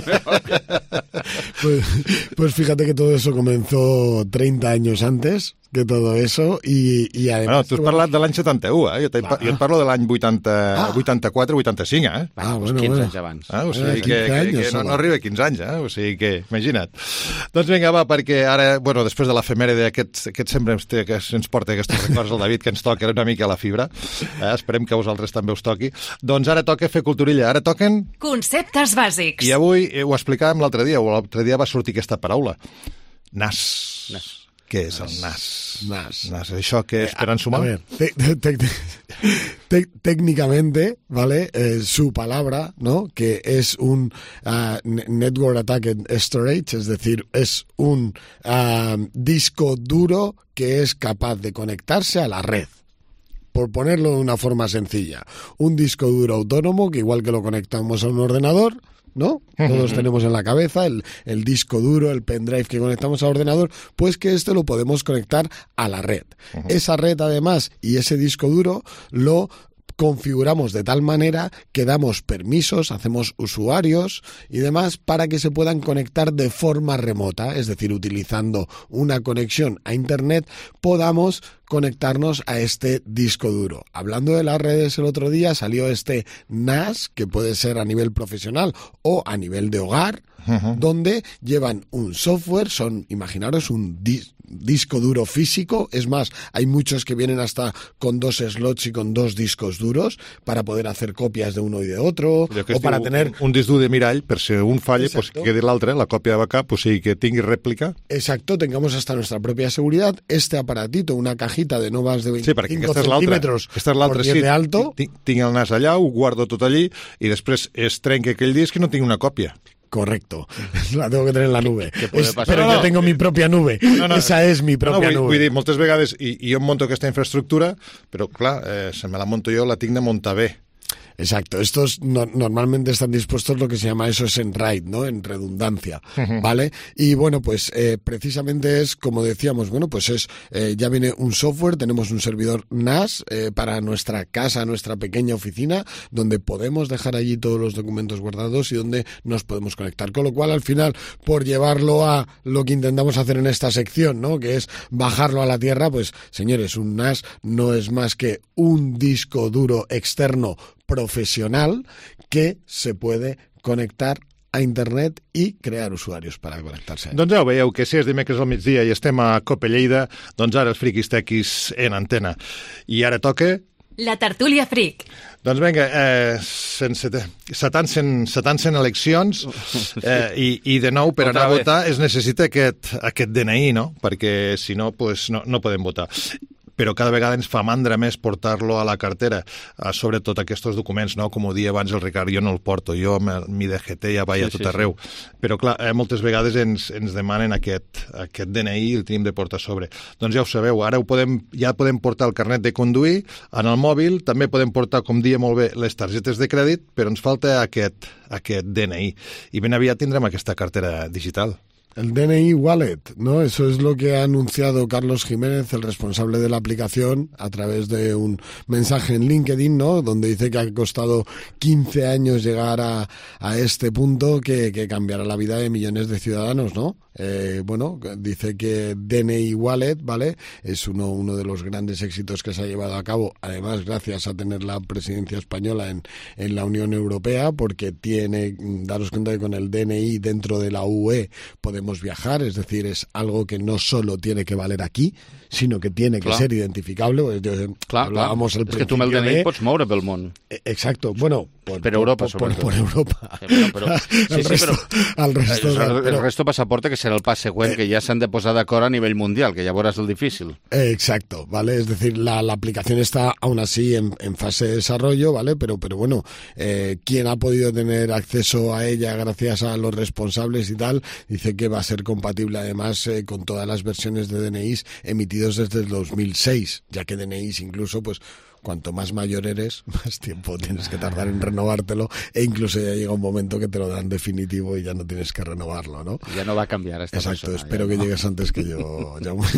pues, pues fíjate que todo eso comenzó treinta años antes que todo eso y, y además... Bueno, tu has parlat de l'any setanta-u, eh? Jo, ah. jo et parlo de l'any vuitanta-quatre vuitanta-cinc, eh? Ah, bueno, quinze bueno. anys abans. Ah, o sigui que, que, que, que no, no arriba a quinze anys, eh? O sigui que, imagina't. Doncs vinga, va, perquè ara, bueno, després de l'efemèride aquest, aquest sempre que ens porta aquests records al David, que ens toca una mica la fibra, eh? Esperem que a vosaltres també us toqui. Doncs ara toca fer culturilla. Ara toquen... Conceptes bàsics. I avui ho explicàvem l'altre dia, o l'altre dia va sortir aquesta paraula. Nas. Nas. ¿Qué es el N A S? N A S. N A S. ¿Eso qué es? ¿Esperan sumar? A ver, te, te, te, te, técnicamente, ¿vale? Eh, su palabra, ¿no? Que es un uh, Network Attached Storage, es decir, es un uh, disco duro que es capaz de conectarse a la red. Por ponerlo de una forma sencilla, un disco duro autónomo que igual que lo conectamos a un ordenador, ¿no? Todos tenemos en la cabeza el, el disco duro, el pendrive que conectamos al ordenador, pues que este lo podemos conectar a la red. Uh-huh. Esa red, además, y ese disco duro lo configuramos de tal manera que damos permisos, hacemos usuarios y demás para que se puedan conectar de forma remota, es decir, utilizando una conexión a Internet, podamos conectarnos a este disco duro. Hablando de las redes, el otro día salió este N A S, que puede ser a nivel profesional o a nivel de hogar, uh-huh. donde llevan un software, son, imaginaros, un dis- disco duro físico. Es más, hay muchos que vienen hasta con dos slots y con dos discos duros para poder hacer copias de uno y de otro, o para tener... Un, un disc dur de mirall, per si un falle, pues que quede l'altre, la còpia de backup, pues sí, que tingui rèplica. Exacto, tengamos hasta nuestra propia seguridad. Este aparatito, una cajita de no más de veinticinco sí, centímetros por diez sí, de alto. Tinc el nas allà, ho guardo tot allí i després es trenca aquell disc i no tinc una còpia. Correcto, la tengo que tener en la nube. Es, pero no, no. Yo tengo mi propia nube, no, no, esa es mi propia no, vull, nube. Vull dir, moltes vegades, i, i jo monto aquesta infraestructura, però clar, eh, se me la monto jo, la tinc de muntar bé. Exacto, estos no, normalmente están dispuestos lo que se llama eso es en RAID, ¿no? En redundancia, uh-huh. ¿vale? Y bueno, pues eh, precisamente es, como decíamos, bueno, pues es, eh, ya viene un software, tenemos un servidor N A S eh, para nuestra casa, nuestra pequeña oficina, donde podemos dejar allí todos los documentos guardados y donde nos podemos conectar. Con lo cual, al final, por llevarlo a lo que intentamos hacer en esta sección, ¿no? Que es bajarlo a la tierra, pues, señores, un N A S no es más que un disco duro externo profesional que se puede conectar a Internet i crear usuaris per a connectar-se. Doncs ja ho veieu, que si és dimecres al migdia i estem a Cope Lleida, doncs ara els friquis tequis en antena. I ara toca... La tertúlia fric. Doncs vinga, eh, setanta eleccions eh, i, i de nou per anar a votar es necessita aquest, aquest D N I, no? Perquè si no, pues no, no podem votar. Però cada vegada ens fa mandra més portar-lo a la cartera, sobretot aquests documents, no? Com ho dia abans el Ricard, jo no el porto, jo amb mi D G T ja vaig sí, a tot sí, arreu. Sí. Però clar, eh, moltes vegades ens, ens demanen aquest, aquest D N I i el tenim de portar a sobre. Doncs ja ho sabeu, ara ho podem, ja podem portar el carnet de conduir en el mòbil, també podem portar, com dia molt bé, les targetes de crèdit, però ens falta aquest, aquest D N I. I ben aviat tindrem aquesta cartera digital. El D N I Wallet, ¿no? Eso es lo que ha anunciado Carlos Jiménez, el responsable de la aplicación, a través de un mensaje en LinkedIn, ¿no? Donde dice que ha costado quince años llegar a, a este punto que, que cambiará la vida de millones de ciudadanos, ¿no? Eh, bueno, dice que D N I Wallet, ¿vale? Es uno, uno de los grandes éxitos que se ha llevado a cabo, además gracias a tener la presidencia española en, en la Unión Europea, porque tiene, daros cuenta que con el D N I dentro de la U E podemos podemos viajar, es decir, es algo que no solo tiene que valer aquí, sino que tiene que clar. ser identificable. Pues, yo, clar, hablábamos clar. al És que tu amb el D N I de... pots moure pel món. Exacto, bueno, por, per Europa, por, por, sobretot. por Europa. Sí, bueno, però, sí, el, sí, resto, però, el resto, el, el, però, el resto pasaporte, que serà el pas següent, eh, que ja s'han de posar d'acord a nivell mundial, que ja veuràs el difícil. Eh, exacto, ¿vale? Es decir, la, la aplicación está aún así en, en fase de desarrollo, ¿vale? Pero, pero bueno, eh, quien ha podido tener acceso a ella gracias a los responsables y tal, dice que va a ser compatible además eh, con todas las versiones de D N Is emitidos desde el dos mil seis, ya que D N Is incluso, pues, cuanto más mayor eres, más tiempo tienes que tardar en renovártelo, e incluso ya llega un momento que te lo dan definitivo y ya no tienes que renovarlo, ¿no? Ya no va a cambiar esta Exacto, persona. espero que no. llegues antes que yo.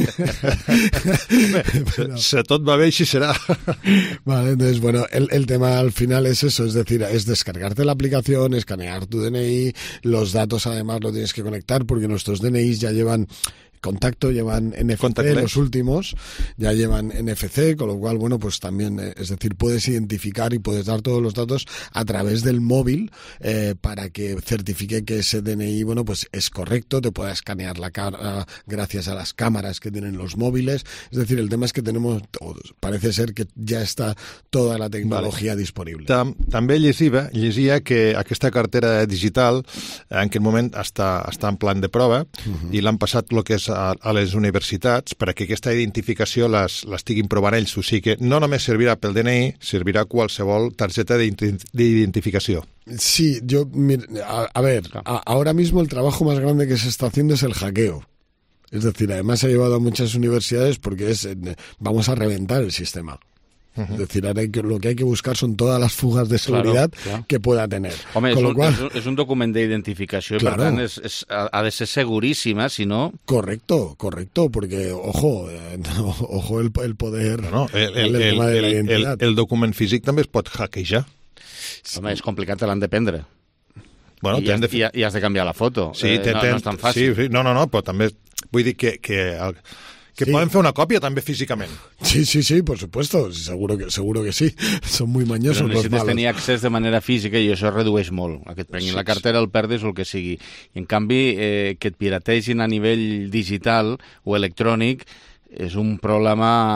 Pero... Si tot va bé, així serà. Vale, entonces, bueno, el, el tema al final es eso, es decir, es descargarte la aplicación, escanear tu D N I, los datos además lo tienes que conectar porque nuestros D N Is ya llevan contacto, llevan N F C, los últimos ya llevan N F C, con lo cual, bueno, pues también, eh, es decir, puedes identificar y puedes dar todos los datos a través del móvil eh, para que certifique que ese D N I, bueno, pues es correcto, te pueda escanear la cara gracias a las cámaras que tienen los móviles. Es decir, el tema es que tenemos, parece ser que ya está toda la tecnologia vale. disponible. Tam, també llegia, llegia que aquesta cartera digital en aquest moment està, està en plan de prova uh-huh. i l'han passat el que és a, a les universitats perquè aquesta identificació l'estiguin provant ells. O sigui que no només servirà pel D N I, servirà qualsevol targeta d'identificació. Sí, yo, a, a ver, a, ahora mismo el trabajo más grande que se está haciendo es el hackeo. Es decir, además se ha llevado a muchas universidades porque es, vamos a reventar el sistema. Uh-huh. Es decir, ahora hay que, lo que hay que buscar son todas las fugas de seguridad claro, claro. que pueda tener. Home, Con és, lo un, cual... és, un, és un document d'identificació i claro. per tant és, és, ha de ser seguríssima, si no... Correcto, correcto, porque, ojo, eh, no, ojo el, el poder... No, no, el, el, el, el, el, el, el document físic també es pot hackejar. Home, és complicat, te l'han de prendre. Bueno, I, has, de... i, i has de canviar la foto. Sí, eh, ten, no, no és tan fàcil. Sí, no, no, no, però també vull dir que... que el... Que sí. Poden fer una còpia també físicament. Sí, sí, sí, por supuesto, seguro que, seguro que sí. Son muy mañosos Però los malos. tenir accés de manera física i això redueix molt. Que et prenguin sí, la cartera, el perdes o el que sigui. I en canvi, eh, que et pirategin a nivell digital o electrònic es un problema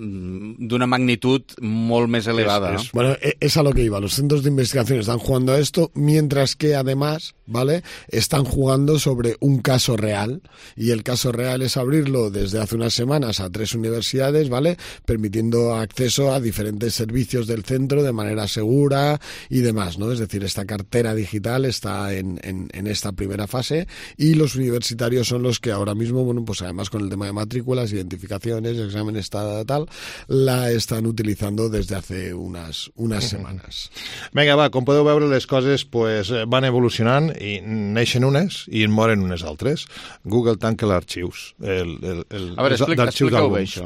d'una magnitud molt més elevada. Es, es, bueno, es a lo que iba. Los centros de investigación están jugando a esto, mientras que además, ¿vale? Están jugando sobre un caso real. Y el caso real es abrirlo desde hace unas semanas a tres universidades, ¿vale? Permitiendo acceso a diferentes servicios del centro de manera segura y demás, ¿no? Es decir, esta cartera digital está en, en, en esta primera fase y los universitarios son los que ahora mismo, bueno, pues además con el tema de matrículas, identificaciones, exámenes, tal, tal, la estan utilitzando des de hace unes, unes setmanes. Vinga, va, com podeu veure, les coses pues, van evolucionant i neixen unes i en moren unes altres. Google tanca l'arxius. El, el, el, A veure, explica, explica-ho bé, això.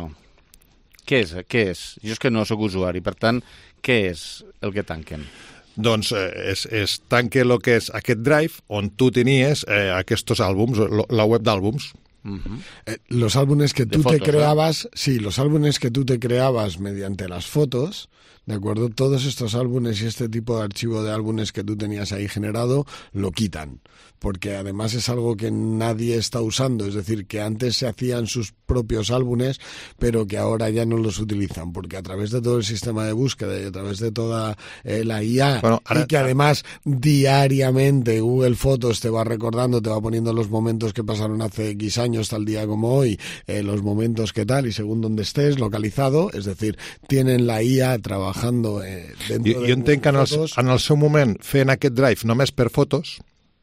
Què és? Què és? Jo és que no sóc usuari, per tant, què és el que tanquen? Doncs eh, es, es tanque el que és aquest drive on tu tenies eh, aquests àlbums, la web d'àlbums. Uh-huh. Eh, los álbumes que tú fotos, te creabas, ¿no? Sí, los álbumes que tú te creabas mediante las fotos, ¿de acuerdo? Todos estos álbumes y este tipo de archivo de álbumes que tú tenías ahí generado, lo quitan. Porque además es algo que nadie está usando, es decir, que antes se hacían sus propios álbumes, pero que ahora ya no los utilizan, porque a través de todo el sistema de búsqueda y a través de toda eh, la I A, bueno, ahora, y que además diariamente Google Fotos te va recordando, te va poniendo los momentos que pasaron hace X años, tal día como hoy, eh, los momentos que tal, y según donde estés, localizado, es decir, tienen la I A trabajando eh, dentro jo, de jo entenc que en el, en el seu moment fent aquest drive només per fotos,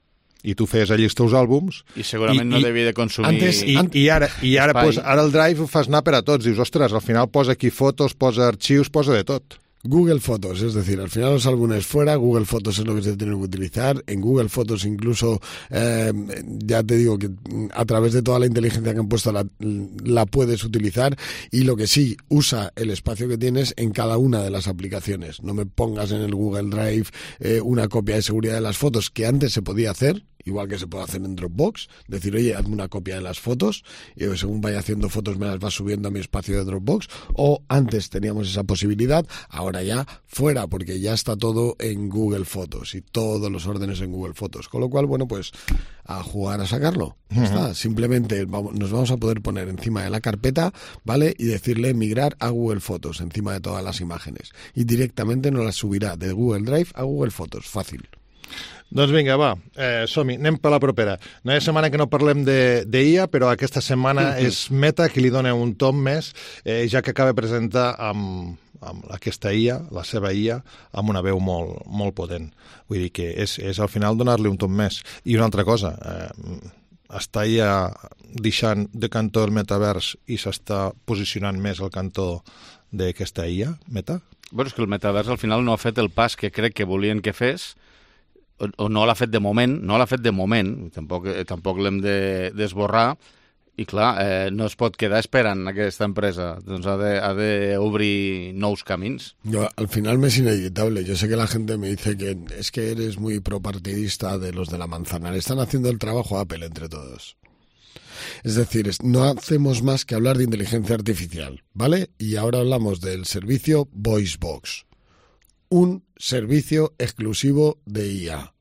i tu feies allí els teus àlbums... I segurament i, no devia de consumir... Antes, i, i ara, i ara, pues, ara el Drive ho fas anar per a tots. Dius, ostres, al final posa aquí fotos, posa arxius, posa de tot. Google Fotos, es decir, al final los álbumes fuera, Google Fotos es lo que se tiene que utilizar. En Google Fotos incluso, eh, ya te digo que a través de toda la inteligencia que han puesto la, la puedes utilizar, y lo que sí, usa el espacio que tienes en cada una de las aplicaciones. No me pongas en el Google Drive eh, una copia de seguridad de las fotos, que antes se podía hacer, igual que se puede hacer en Dropbox, decir, oye, hazme una copia de las fotos, y según vaya haciendo fotos me las vas subiendo a mi espacio de Dropbox, o antes teníamos esa posibilidad, ahora ya fuera, porque ya está todo en Google Fotos y todos los órdenes en Google Fotos, con lo cual, bueno, pues a jugar a sacarlo. Ya uh-huh. está. Simplemente vamos, nos vamos a poder poner encima de la carpeta, ¿vale? Y decirle migrar a Google Fotos encima de todas las imágenes. Y directamente nos las subirá de Google Drive a Google Fotos. Fàcil. Doncs vinga, va, eh, som-hi, anem per la propera. No hi ha setmana que no parlem d'I A, però aquesta setmana mm-hmm. és Meta qui li dona un tom més, eh, ja que acaba de presentar amb, amb aquesta I A, la seva I A, amb una veu molt, molt potent. Vull dir que és, és al final donar-li un tom més. I una altra cosa, eh, està ja deixant de cantó el metavers i s'està posicionant més al cantó d'aquesta I A, Meta? Bueno, és que el metavers al final no ha fet el pas que crec que volien que fes, o, o no l'ha fet de moment, no l'ha fet de moment, tampoc, tampoc l'hem d'esborrar, de, i clar, eh, no es pot quedar esperant aquesta empresa, doncs ha de, ha de obrir nous camins. Yo, al final me es inevitable, yo sé que la gente me dice que es que eres muy propartidista de los de la manzana, le están haciendo el trabajo a Apple entre todos. Es decir, no hacemos más que hablar de inteligencia artificial, ¿vale? Y ahora hablamos del servicio VoiceBox, un servicio exclusivo de I A,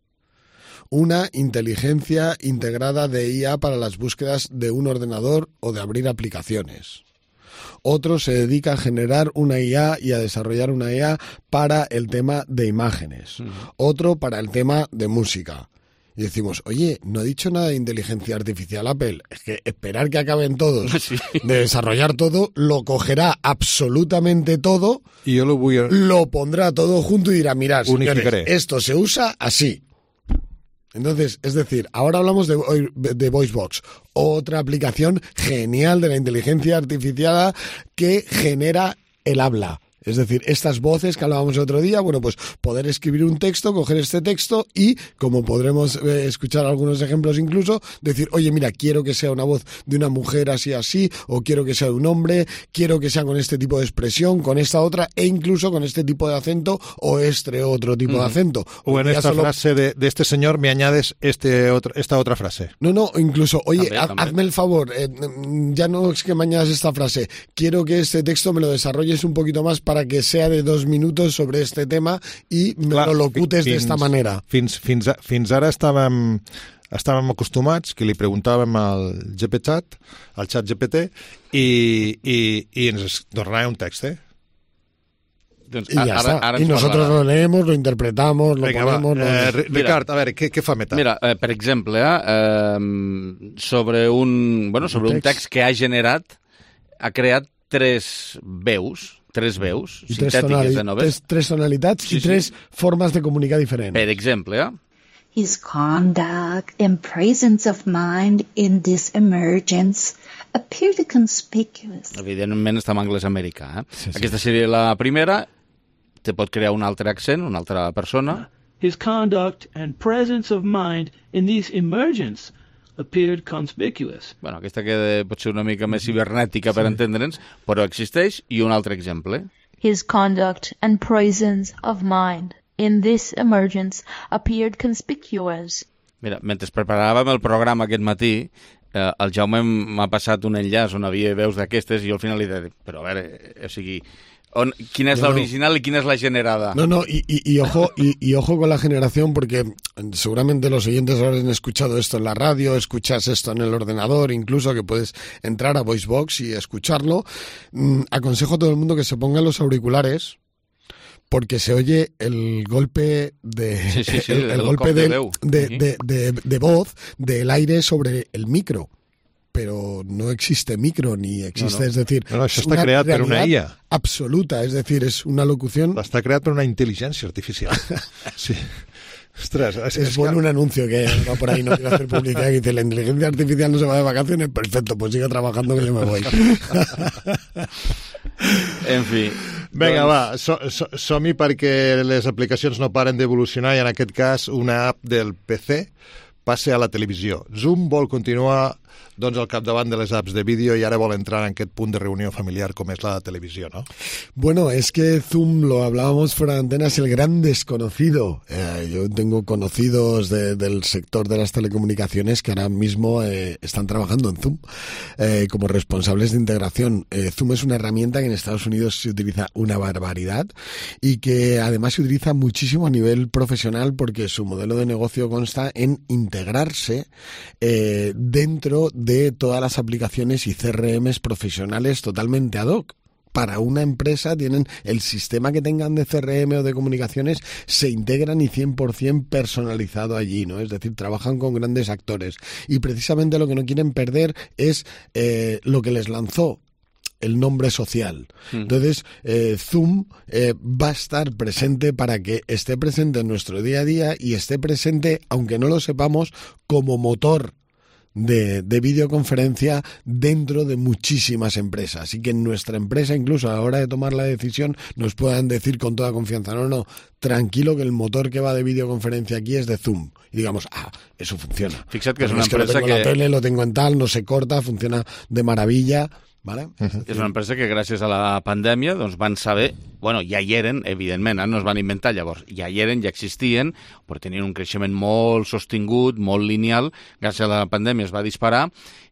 una inteligencia integrada de I A para las búsquedas de un ordenador o de abrir aplicaciones. Otro se dedica a generar una I A y a desarrollar una I A para el tema de imágenes, uh-huh. Otro para el tema de música. Y decimos, oye, no ha dicho nada de inteligencia artificial Apple. Es que esperar que acaben todos sí. de desarrollar todo, lo cogerá absolutamente todo, y yo lo, voy a... lo pondrá todo junto y dirá, mirad, señores, esto se usa así. Entonces, es decir, ahora hablamos de, de VoiceBox, otra aplicación genial de la inteligencia artificial que genera el habla. Es decir, estas voces que hablábamos el otro día, bueno, pues poder escribir un texto, coger este texto y, como podremos eh, escuchar algunos ejemplos incluso, decir, oye, mira, quiero que sea una voz de una mujer así, así, o quiero que sea de un hombre, quiero que sea con este tipo de expresión, con esta otra, e incluso con este tipo de acento o este otro tipo mm. de acento. O en esta solo... frase de, de este señor me añades este otro, esta otra frase. No, no, incluso, oye, también, haz, también. hazme el favor, eh, ya no es que me añadas esta frase, quiero que este texto me lo desarrolles un poquito más para que sea de dos minutos sobre este tema y me Clar, lo locutes fins, d'esta manera. Fins, fins, a, fins ara estàvem, estàvem acostumats que li preguntàvem al G P Chat, al xat G P T, i, i, i ens donarà un text, eh? Doncs, y ya ara, está. Ara y nosotros parlarà. Lo leemos, lo interpretamos, lo Venga, ponemos... Va. Eh, lo... Ricard, a veure, què, què fa Meta? Mira, eh, per exemple, eh, sobre, un, bueno, sobre un text. un text que ha generat, ha creat tres veus, tres veus I tres, tonali de tres, tres tonalitats sí, i tres sí. formes de comunicar diferents. Per exemple, eh? His conduct and presence of mind in this emergence appeared conspicuous. Evidentment està en anglès americà. Eh? Sí, sí. Aquesta seria la primera. Te pot crear un altre accent, una altra persona. His conduct and presence of mind in this emergence appeared conspicuous. Bueno, aquesta que pot ser una mica més cibernètica per sí. entendre'ns, però existeix. I un altre exemple. His conduct and presence of mind in this emergence appeared conspicuous. Mira, mentre preparàvem el programa aquest matí, eh, el Jaume m'ha passat un enllaç on havia veus d'aquestes i jo al final li he dit, però a veure, o sigui... On, ¿quién es no, la original y quién es la generada? No, no, y, y, y, ojo, y, y ojo con la generación, porque seguramente los oyentes habrán escuchado esto en la radio, escuchas esto en el ordenador, incluso que puedes entrar a VoiceBox y escucharlo. Mm, aconsejo a todo el mundo que se pongan los auriculares, porque se oye el golpe de sí, sí, sí, el, el, el golpe de, de, de, de, de, de voz del aire sobre el micro. Pero no existe micro ni existe, no, no. es decir... No, no, això està creat per una I A. Absoluta, es decir, es una locución... Està creat per una intel·ligència artificial. Sí. Ostras, es, es, es bueno que... un anuncio que va por ahí, no quiero hacer publicidad, que dice, la inteligencia artificial no se va de vacaciones, perfecto, pues siga trabajando que yo me voy. En fi. Vinga, doncs... va, so, so, som-hi perquè les aplicacions no paren d'evolucionar i en aquest cas una app del P C passa a la televisió. Zoom vol continuar doncs, al capdavant de les apps de vídeo i ara vol entrar en aquest punt de reunió familiar com és la televisió, ¿no? Bueno, es que Zoom, lo hablábamos fuera de antena, es el gran desconocido. Eh, yo tengo conocidos de, del sector de las telecomunicaciones que ahora mismo eh, están trabajando en Zoom eh, como responsables de integración. Eh, Zoom es una herramienta que en Estados Unidos se utiliza una barbaridad y que además se utiliza muchísimo a nivel profesional porque su modelo de negocio consta en integrarse eh, dentro de todas las aplicaciones y C R Ms profesionales totalmente ad hoc. Para una empresa tienen el sistema que tengan de C R M o de comunicaciones, se integran y cien por ciento personalizado allí, ¿no? Es decir, trabajan con grandes actores y precisamente lo que no quieren perder es eh, lo que les lanzó el nombre social. Entonces, eh, Zoom eh, va a estar presente para que esté presente en nuestro día a día y esté presente, aunque no lo sepamos, como motor de, de videoconferencia dentro de muchísimas empresas y que en nuestra empresa incluso a la hora de tomar la decisión nos puedan decir con toda confianza, no, no, tranquilo que el motor que va de videoconferencia aquí es de Zoom y digamos, ah, eso funciona. Fíjate que es una es que empresa lo tengo que... en la tele, lo tengo en tal, no se corta, funciona de maravilla. Vale? Uh-huh. És una empresa que gràcies a la pandèmia doncs, van saber, bueno, ja hi eren, evidentment, eh? No es van inventar llavors, ja hi eren, ja existien, però tenien un creixement molt sostingut, molt lineal, gràcies a la pandèmia es va disparar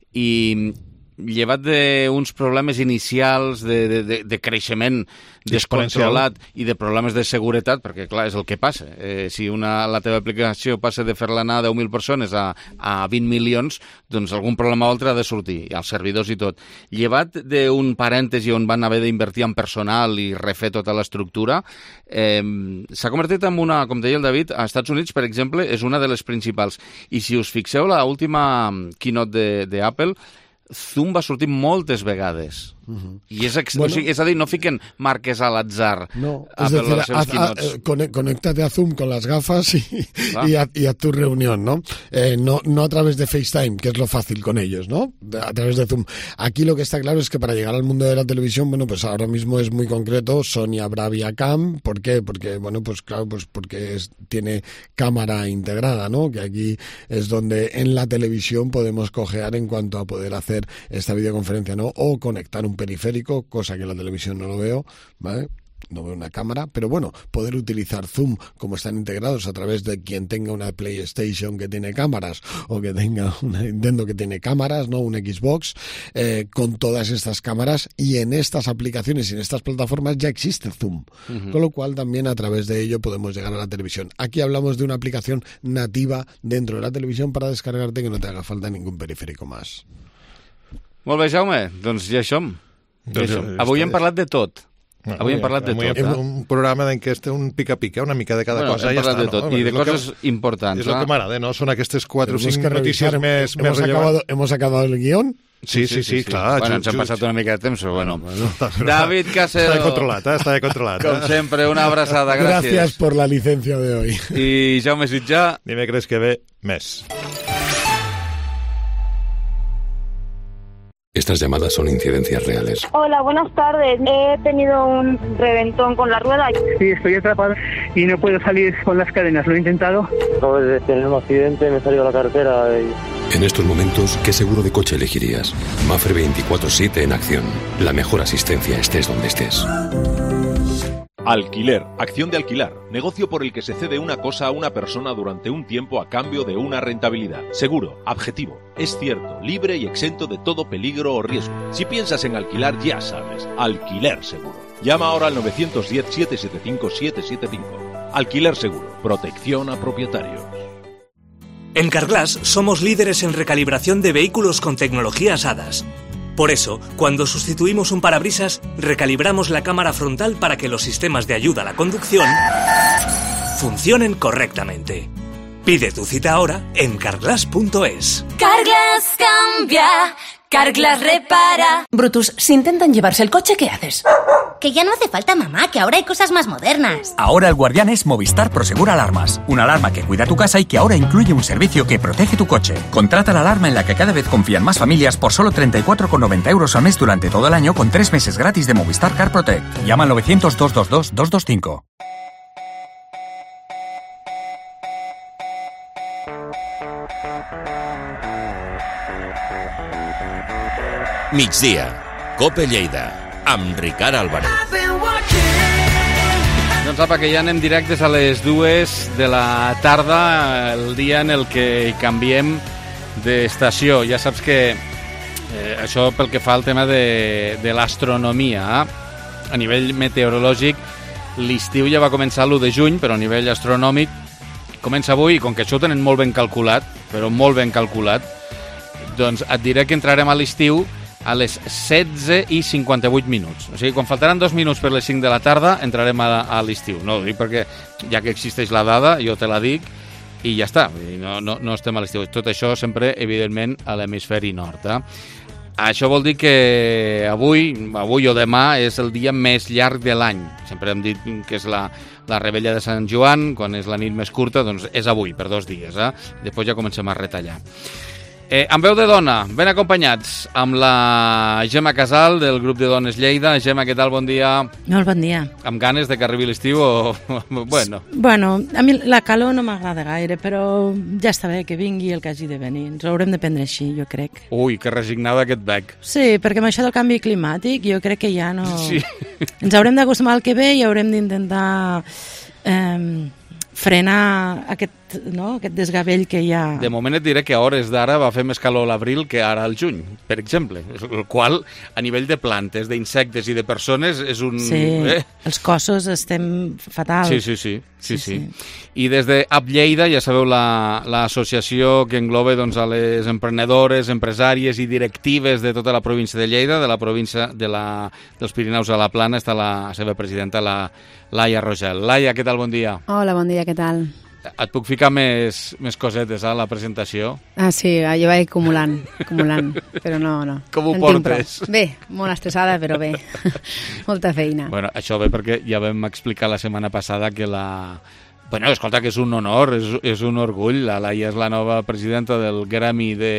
i llevat d'uns problemes inicials de, de, de, de creixement descontrolat i de problemes de seguretat, perquè clar, és el que passa. Eh, si una, la teva aplicació passa de fer-la anar a deu mil persones a, a vint milions, doncs algun problema o altre ha de sortir, als servidors i tot. Llevat d'un parèntesi on van haver d'invertir en personal i refer tota l'estructura, eh, s'ha convertit en una, com deia el David, als Estats Units, per exemple, és una de les principals. I si us fixeu, l'última keynote d'Apple, Zoom va sortir moltes vegades. Uh-huh. I és, ex... bueno, o sigui, és a dir, no fiquen marques a l'atzar. No, es decir, haz, haz, conéctate a Zoom con las gafas y, y, a, y a tu reunión, ¿no? Eh, ¿no? No a través de FaceTime, que es lo fácil con ellos, ¿no? A través de Zoom. Aquí lo que está claro es que para llegar al mundo de la televisión, bueno, pues ahora mismo es muy concreto Sonia Bravia Cam. ¿Por qué? Porque, bueno, pues claro, pues porque es, tiene cámara integrada, ¿no? Que aquí es donde en la televisión podemos cojear en cuanto a poder hacer esta videoconferencia, ¿no? O conectar un periférico, cosa que en la televisión no lo veo, ¿vale? No veo una cámara, pero bueno, poder utilizar Zoom como están integrados a través de quien tenga una PlayStation que tiene cámaras o que tenga una Nintendo que tiene cámaras, ¿no? Un Xbox, eh, con todas estas cámaras y en estas aplicaciones y en estas plataformas ya existe Zoom, uh-huh. Con lo cual también a través de ello podemos llegar a la televisión. Aquí hablamos de una aplicación nativa dentro de la televisión para descargarte que no te haga falta ningún periférico más. Molt bé, Jaume, doncs ja hi som. Ja hi som. Avui hem parlat de tot. Bueno, avui hem parlat de tot. És un programa en què estem un pica-pica, una mica de cada bueno, cosa. Hem parlat ja de està, tot, no? i de coses que, importants. És el que m'agrada, ¿no? Són aquestes quatre o cinc notícies més, hemos, més acabado, ¿Hemos acabado el guión? Sí, sí, sí, sí, sí, clar. Bueno, just, ens hem just. passat una mica de temps, però bueno. bueno David Casero. Està controlat, eh? Està controlat. Com sempre, una abraçada, gràcies. Gracias por la licencia de hoy. I Jaume Sitjà. Dimecres que ve, més. Estas llamadas son incidencias reales. Hola, buenas tardes. He tenido un reventón con la rueda. Sí, estoy atrapado y no puedo salir con las cadenas. Lo he intentado. Acabo de tener un accidente, me he salido a la carretera y... En estos momentos, ¿qué seguro de coche elegirías? Mafre veinticuatro siete en acción. La mejor asistencia estés donde estés. Alquiler, acción de alquilar, negocio por el que se cede una cosa a una persona durante un tiempo a cambio de una rentabilidad. Seguro, objetivo, es cierto, libre y exento de todo peligro o riesgo. Si piensas en alquilar, ya sabes, Alquiler Seguro. Llama ahora al nueve uno cero, siete siete cinco, siete siete cinco. Alquiler Seguro, protección a propietarios. En Carglass somos líderes en recalibración de vehículos con tecnologías H A D A S. Por eso, cuando sustituimos un parabrisas, recalibramos la cámara frontal para que los sistemas de ayuda a la conducción funcionen correctamente. Pide tu cita ahora en carglass punto es. Carglass cambia, Carglass repara. Brutus, si intentan llevarse el coche, ¿qué haces? Que ya no hace falta, mamá, que ahora hay cosas más modernas. Ahora el guardián es Movistar Prosegur Alarmas. Una alarma que cuida tu casa y que ahora incluye un servicio que protege tu coche. Contrata la alarma en la que cada vez confían más familias por solo treinta y cuatro con noventa euros al mes durante todo el año con tres meses gratis de Movistar Car Protect. Llama al novecientos, doscientos veintidós, doscientos veinticinco. Migdia, Cope Lleida, amb Ricard Álvarez. Doncs apa, que ja anem directes a les dues de la tarda, el dia en el que hi canviem d'estació. Ja saps que eh, això pel que fa al tema de, de l'astronomia, eh? A nivell meteorològic, l'estiu ja va començar l'u de juny, però a nivell astronòmic comença avui, i com que això ho tenen molt ben calculat, però molt ben calculat, doncs et diré que entrarem a l'estiu a les setze i cinquanta-vuit minuts. O sigui, quan faltaran dos minuts per les cinc de la tarda, entrarem a, a l'estiu. No ho dic perquè, ja que existeix la dada, jo te la dic, i ja està. No, no, no estem a l'estiu. Tot això sempre, evidentment, a l'hemisferi nord. Eh? Això vol dir que avui, avui o demà, és el dia més llarg de l'any. Sempre hem dit que és la, la rebella de Sant Joan, quan és la nit més curta, doncs és avui, per dos dies. Eh? Després ja comencem a retallar. Eh, amb veu de dona, ben acompanyats, amb la Gemma Casal, del grup de Dones Lleida. Gemma, què tal? Bon dia. Molt bon dia. Amb ganes de que arribi l'estiu o... bueno. Bueno, a mi la calor no m'agrada gaire, però ja està bé que vingui el que hagi de venir. Ens ho haurem de prendre així, jo crec. Ui, que resignada aquest bec. Sí, perquè amb això del canvi climàtic jo crec que ja no... Sí. Ens haurem d'acostumar al que ve i haurem d'intentar... Eh, frenar aquest, no, aquest desgavell que hi ha. De moment et diré que a hores d'ara va fer més calor l'abril que ara al juny, per exemple. El qual, a nivell de plantes, d'insectes i de persones, és un... Sí, eh? Els cossos estem fatal. Sí, sí, sí. sí, sí. sí. I des de Up Lleida, ja sabeu, l'associació la, que engloba doncs, a les emprenedores, empresàries i directives de tota la província de Lleida, de la província de la, dels Pirineus a la Plana, està la seva presidenta, la Laia Rogel. Laia, què tal? Bon dia. Hola, bon dia, què tal? Et puc ficar més, més cosetes a la presentació? Ah, sí, jo vaig acumulant, acumulant, però no, no. Com ho portes? Bé, molt estressada, però bé, molta feina. Bueno, això bé perquè ja vam explicar la setmana passada que la... Bueno, escolta, que és un honor, és, és un orgull. La Laia és la nova presidenta del Gremi de...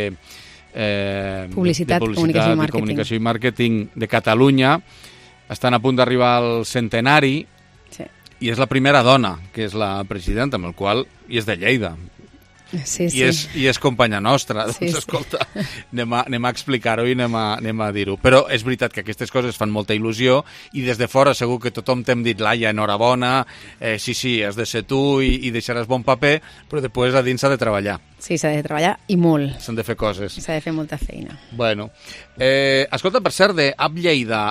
Eh, Publicitat, de Publicitat Comunicació i Màrqueting. I Comunicació i Màrqueting de Catalunya. Estan a punt d'arribar al centenari. Sí. I és la primera dona que és la presidenta, amb el qual... I és de Lleida. Sí, sí. I és, i és companya nostra. Sí, doncs, escolta, sí. anem, a, anem a explicar-ho i anem a, anem a dir-ho. Però és veritat que aquestes coses fan molta il·lusió i des de fora segur que tothom t'hem dit, Laia, enhorabona, eh, sí, sí, has de ser tu i, i deixaràs bon paper, però després a dins s'ha de treballar. Sí, s'ha de treballar i molt. S'han de fer coses. S'ha de fer molta feina. Bueno, eh, escolta, per cert, de Up Lleida,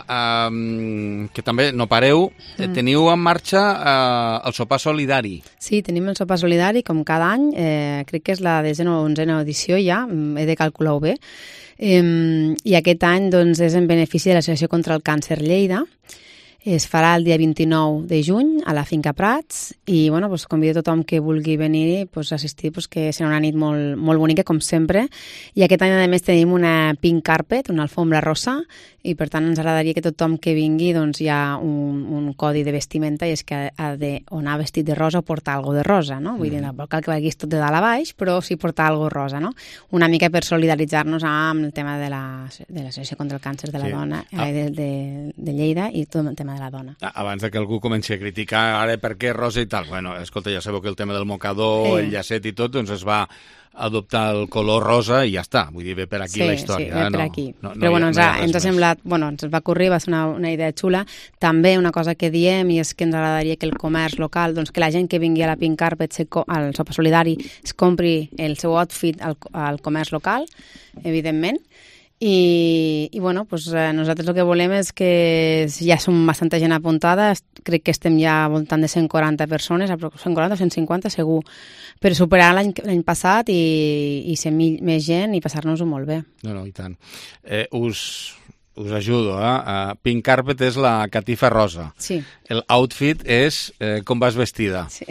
eh, que també no pareu, mm. eh, teniu en marxa eh, el sopar solidari. Sí, tenim el sopar solidari, com cada any, eh, crec que és la desena o onzena edició ja, he de calcular-ho bé, eh, i aquest any doncs, és en benefici de l'Associació contra el Càncer Lleida. Es farà el dia vint-i-nou de juny a la Finca Prats i bueno, pues, convido a tothom que vulgui venir pues, a assistir, pues, que serà una nit molt, molt bonica, com sempre. I aquest any, a més, tenim una pink carpet, una alfombra rosa, i per tant ens agradaria que tothom que vingui doncs, hi ha un, un codi de vestimenta i és que ha de o anar vestit de rosa o portar alguna de rosa, no? Vull dir, no cal que vagis tot de dalt a baix, però sí portar alguna rosa, no? Una mica per solidaritzar-nos amb el tema de l'Associació contra el Càncer de la sí. Dona ah. de, de, de Lleida i tot el tema de la dona. Abans de que algú comenci a criticar ara per què rosa i tal, bueno, escolta, ja sabeu que el tema del mocador, sí. el llacet i tot, doncs es va adoptar el color rosa i ja està, vull dir, ve per aquí sí, la història. Sí, ve per no, aquí. No, no, Però no bueno, ha, ens, no ha, ens ha semblat, bueno, ens va ocórrer, va ser una, una idea xula. També una cosa que diem i és que ens agradaria que el comerç local, doncs que la gent que vingui a la Pink Carpet al sopar solidari es compri el seu outfit al, al comerç local, evidentment. I, i bueno, pues, eh, nosaltres el que volem és que ja som bastanta gent apuntada, crec que estem ja al voltant de cent quaranta persones, cent quaranta o cent cinquanta segur, per superar l'any passat i, i ser mi, més gent i passar-nos-ho molt bé. No, no, i tant. Eh, us, us ajudo, eh? Uh, Pink Carpet és la catifa rosa. Sí. El outfit és eh, com vas vestida. Sí.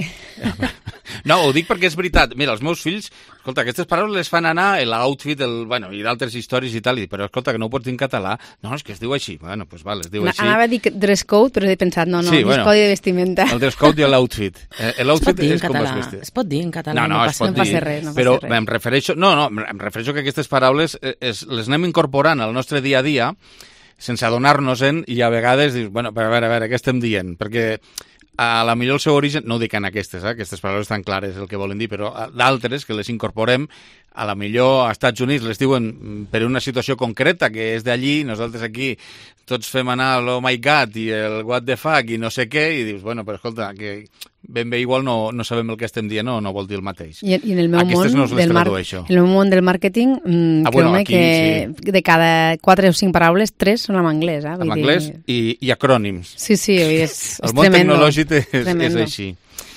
No, ho dic perquè és veritat. Mira, els meus fills, escolta, aquestes paraules les fan anar l'outfit, el, bueno, i d'altres històries i tal, però escolta, que no ho pots dir en català. No, és que es diu així. Bueno, doncs val, es diu no, així. Anava a dir dress code, però he pensat, no, no, sí, dress bueno, code de vestimenta. El dress code i l'outfit. Eh, l'outfit és com vas vestida. Es pot dir en català, no, no, no, es passa, pot no dir, passa res. No però passa res. em refereixo, no, no, em refereixo que aquestes paraules es, les anem incorporant al nostre dia a dia sense adonar-nos-en i a vegades dius, bueno, a veure, a veure, què estem dient? Perquè a la millor el seu origen, no ho dic en aquestes, eh? Aquestes paraules estan clares el que volen dir, però d'altres que les incorporem, a la millor als Estats Units les diuen per una situació concreta que és d'allí, nosaltres aquí tots fem anar el oh my god i el what the fuck i no sé què, i dius, bueno, però escolta, que ben bé igual no, no sabem el que estem dient, no, no vol dir el mateix. I, i en el meu Aquestes món no del mar... en el meu món del màrqueting, mmm, ah, bueno, aquí, que sí. De cada quatre o cinc paraules, tres són en anglès. Eh? En anglès dir... i, i acrònims. Sí, sí, és, és el món tremendo. Tecnològic és, és així.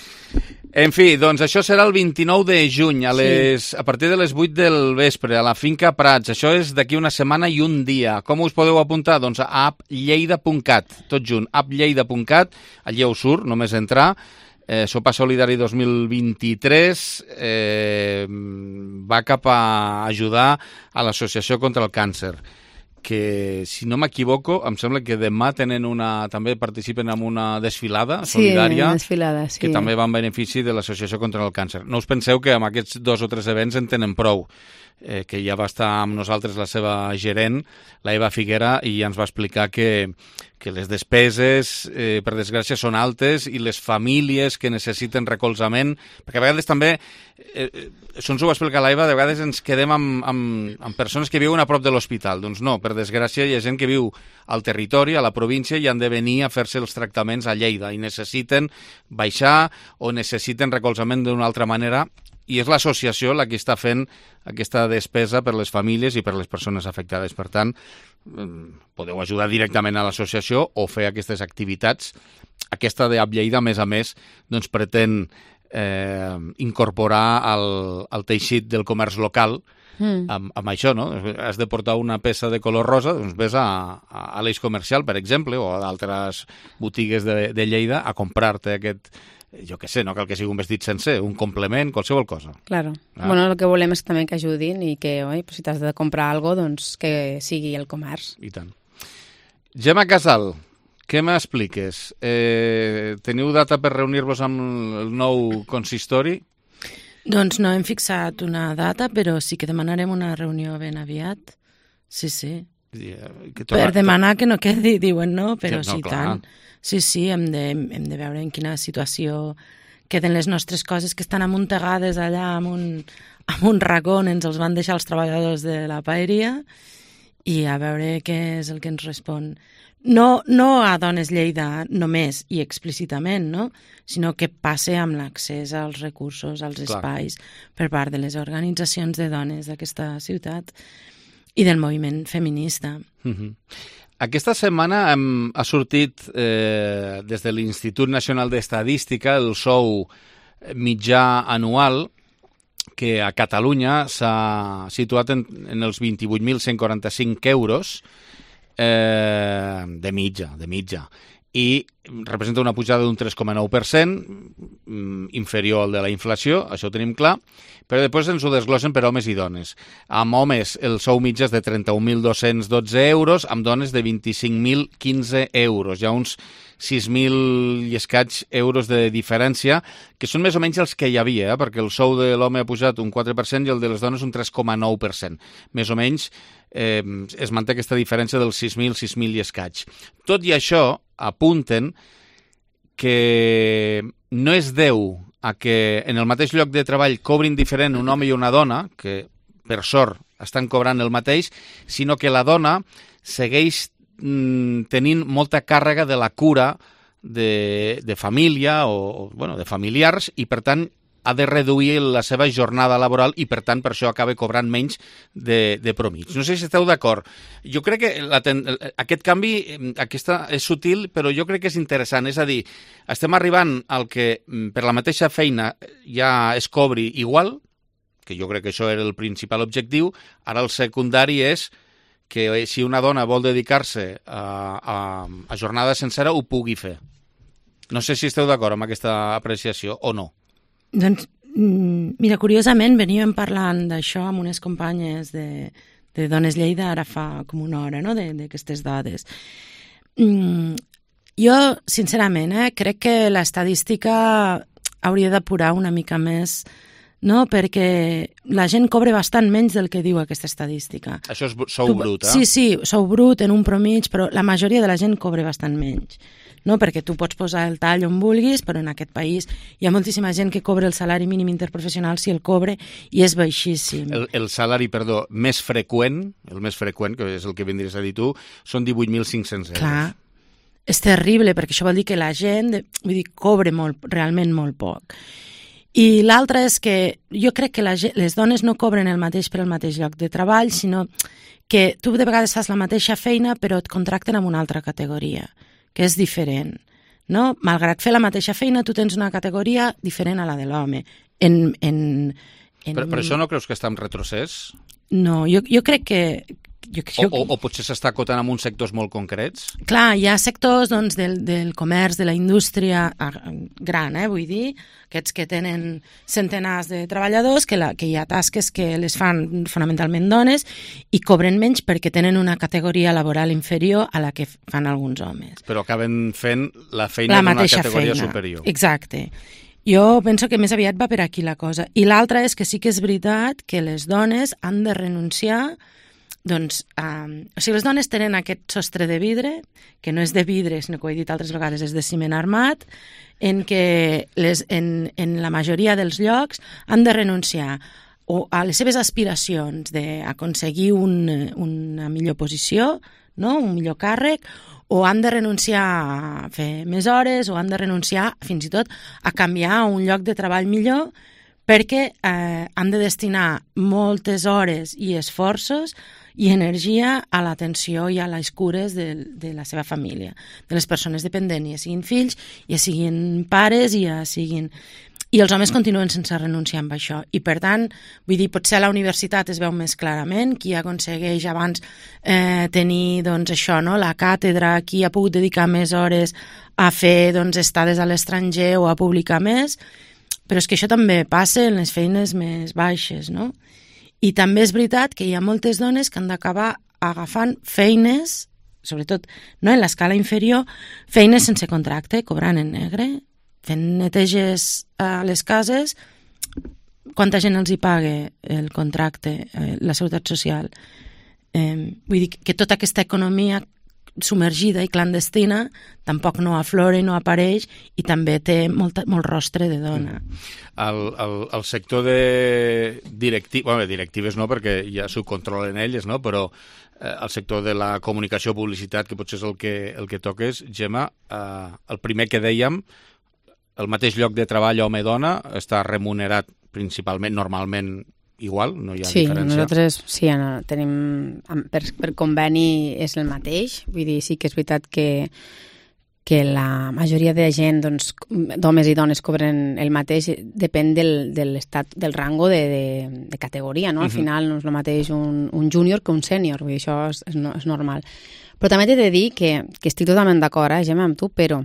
En fi, doncs això serà el vint-i-nou de juny, a, les, sí. a partir de les vuit del vespre, a la Finca Prats. Això és d'aquí una setmana i un dia. Com us podeu apuntar? Doncs a app lleida punt cat, tot junt, app lleida punt cat, allà us surt, només entrar. Eh, Sopar Solidari dos mil vint-i-tres eh, va cap a ajudar a l'Associació contra el Càncer, que, si no m'equivoco, em sembla que demà tenen una, també participen en una desfilada solidària, sí, desfilada, sí. Que també va en benefici de l'Associació contra el Càncer. No us penseu que amb aquests dos o tres events en tenen prou, eh, que ja va estar amb nosaltres la seva gerent, la Eva Figuera, i ja ens va explicar que, que les despeses, eh, per desgràcia, són altes i les famílies que necessiten recolzament, perquè a vegades també, eh, això ens ho va explicar l'Eva, de vegades ens quedem amb, amb, amb persones que viuen a prop de l'hospital. Doncs no, per desgràcia hi ha gent que viu al territori, a la província, i han de venir a fer-se els tractaments a Lleida i necessiten baixar o necessiten recolzament d'una altra manera, i és l'associació la que està fent aquesta despesa per les famílies i per les persones afectades. Per tant, podeu ajudar directament a l'associació o fer aquestes activitats. Aquesta d'App Lleida, a més a més, doncs pretén eh, incorporar al, al teixit del comerç local mm. amb, amb això, no? Has de portar una peça de color rosa, doncs ves a, a, a l'Eix Comercial, per exemple, o a d'altres botigues de, de Lleida a comprar-te aquest... jo què sé, no cal que sigui un vestit sencer, un complement, qualsevol cosa. Claro. Ah. Bueno, el que volem és també que ajudin i que, oi, pues, si t'has de comprar alguna cosa, doncs que sigui el comerç. I tant. Gemma Casal, què m'expliques? Eh, teniu data per reunir-vos amb el nou consistori? Doncs no hem fixat una data, però sí que demanarem una reunió ben aviat. Sí, sí. Que per demanar que no quedi, diuen no, però que no, sí, clar. tant. Sí, sí, hem de, hem de veure en quina situació queden les nostres coses que estan amuntegades allà amb un, amb un racón, ens els van deixar els treballadors de la paeria, i a veure què és el que ens respon. No, no a Dones Lleida només i explícitament, no? Sinó que passe amb l'accés als recursos, als Clar. espais, per part de les organitzacions de dones d'aquesta ciutat i del moviment feminista. Mm-hmm. Aquesta setmana hem, ha sortit eh, des de l'Institut Nacional d'Estadística el sou mitjà anual que a Catalunya s'ha situat en, en els vint-i-vuit mil cent quaranta-cinc euros eh, de mitja, de mitja. I representa una pujada d'un tres coma nou per cent, inferior al de la inflació, això ho tenim clar, però després ens ho desglossen per homes i dones. Amb homes el sou mitjà és de trenta-un mil dos-cents dotze euros, amb dones de vint-i-cinc mil quinze euros. Hi ha uns sis mil i escaig euros de diferència, que són més o menys els que hi havia, eh? Perquè el sou de l'home ha pujat un quatre per cent i el de les dones un tres coma nou per cent. Més o menys eh, es manté aquesta diferència dels sis mil, sis mil i escaig. Tot i això, apunten que no es deu a que en el mateix lloc de treball cobrin diferent un home i una dona, que per sort estan cobrant el mateix, sinó que la dona segueix mm, tenint molta càrrega de la cura de, de família o bueno, de familiars, i per tant ha de reduir la seva jornada laboral i, per tant, per això acaba cobrant menys de, de promig. No sé si esteu d'acord. Jo crec que la ten... aquest canvi aquesta és sutil, però jo crec que és interessant. És a dir, estem arribant al que per la mateixa feina ja es cobri igual, que jo crec que això era el principal objectiu. Ara el secundari és que si una dona vol dedicar-se a, a, a jornada sencera, ho pugui fer. No sé si esteu d'acord amb aquesta apreciació o no. Doncs, mira, curiosament veníem parlant d'això amb unes companyes de, de Dones Lleida ara fa com una hora, no?, d'aquestes dades. Mm, jo, sincerament, eh, crec que l'estadística hauria d'apurar una mica més, no?, perquè la gent cobra bastant menys del que diu aquesta estadística. Això és sou brut, eh? Sí, sí, sou brut en un promig, però la majoria de la gent cobra bastant menys. no? Perquè tu pots posar el tall on vulguis, però en aquest país hi ha moltíssima gent que cobra el salari mínim interprofessional si el cobre i és baixíssim. El, el salari, perdó, més freqüent, el més freqüent, que és el que vindries a dir tu, són divuit mil cinc-cents euros. Clar, és terrible, perquè això vol dir que la gent, vull dir, cobre molt, realment molt poc. I l'altre és que jo crec que la, les dones no cobren el mateix per al mateix lloc de treball, sinó que tu de vegades fas la mateixa feina però et contracten amb una altra categoria, que és diferent. No? Malgrat fer la mateixa feina, tu tens una categoria diferent a la de l'home. En, en, en... Però, però això no creus que està en retrocés? No, jo, jo crec que... Jo, jo... O, o, o potser s'està acotant en uns sectors molt concrets? Clar, hi ha sectors doncs, del, del comerç, de la indústria gran, eh, vull dir, aquests que tenen centenars de treballadors, que, la, que hi ha tasques que les fan fonamentalment dones i cobren menys perquè tenen una categoria laboral inferior a la que fan alguns homes. Però acaben fent la feina d'una categoria feina. superior. Exacte. Jo penso que més aviat va per aquí la cosa. I l'altra és que sí que és veritat que les dones han de renunciar. Doncs, um, o sigui, les dones tenen aquest sostre de vidre, que no és de vidre, sinó que ho he dit altres vegades, és de ciment armat, en què les, en, en la majoria dels llocs han de renunciar o a les seves aspiracions d'aconseguir un, una millor posició, no? Un millor càrrec, o han de renunciar a fer més hores, o han de renunciar fins i tot a canviar a un lloc de treball millor, perquè eh, han de destinar moltes hores i esforços i energia a l'atenció i a les cures de, de la seva família, de les persones dependents, ja siguin fills, ja siguin pares, ja siguin... I els homes continuen sense renunciar amb això. I, per tant, vull dir, potser a la universitat es veu més clarament, qui aconsegueix abans eh, tenir, doncs, això, no?, la càtedra, qui ha pogut dedicar més hores a fer, doncs, estades a l'estranger o a publicar més, però és que això també passa en les feines més baixes, no? I també és veritat que hi ha moltes dones que han d'acabar agafant feines, sobretot no en l'escala inferior, feines sense contracte, cobrant en negre, fent neteges a les cases. Quanta gent els hi paga el contracte, eh, la seguretat social? Eh, vull dir que tota aquesta economia submergida i clandestina tampoc no aflora i no apareix i també té molta, molt rostre de dona. El, el, el sector de directi... bueno, directives no, perquè ja s'ho controlen elles, no? Però eh, el sector de la comunicació o publicitat, que potser és el que, el que toques, Gemma, eh, el primer que dèiem, el mateix lloc de treball home-dona està remunerat principalment, normalment, igual, no hi ha sí, diferència? Nosaltres sí, no, tenim, per, per conveni és el mateix, vull dir, sí que és veritat que, que la majoria de gent, doncs, d'homes i dones cobren el mateix, depèn del, de l'estat, del rango de, de, de categoria, no? Al uh-huh. final no és el mateix un, un júnior que un sènior, vull dir, això és, és, no, és normal. Però també t'he de dir que, que estic totalment d'acord, eh, Gemma, amb tu, però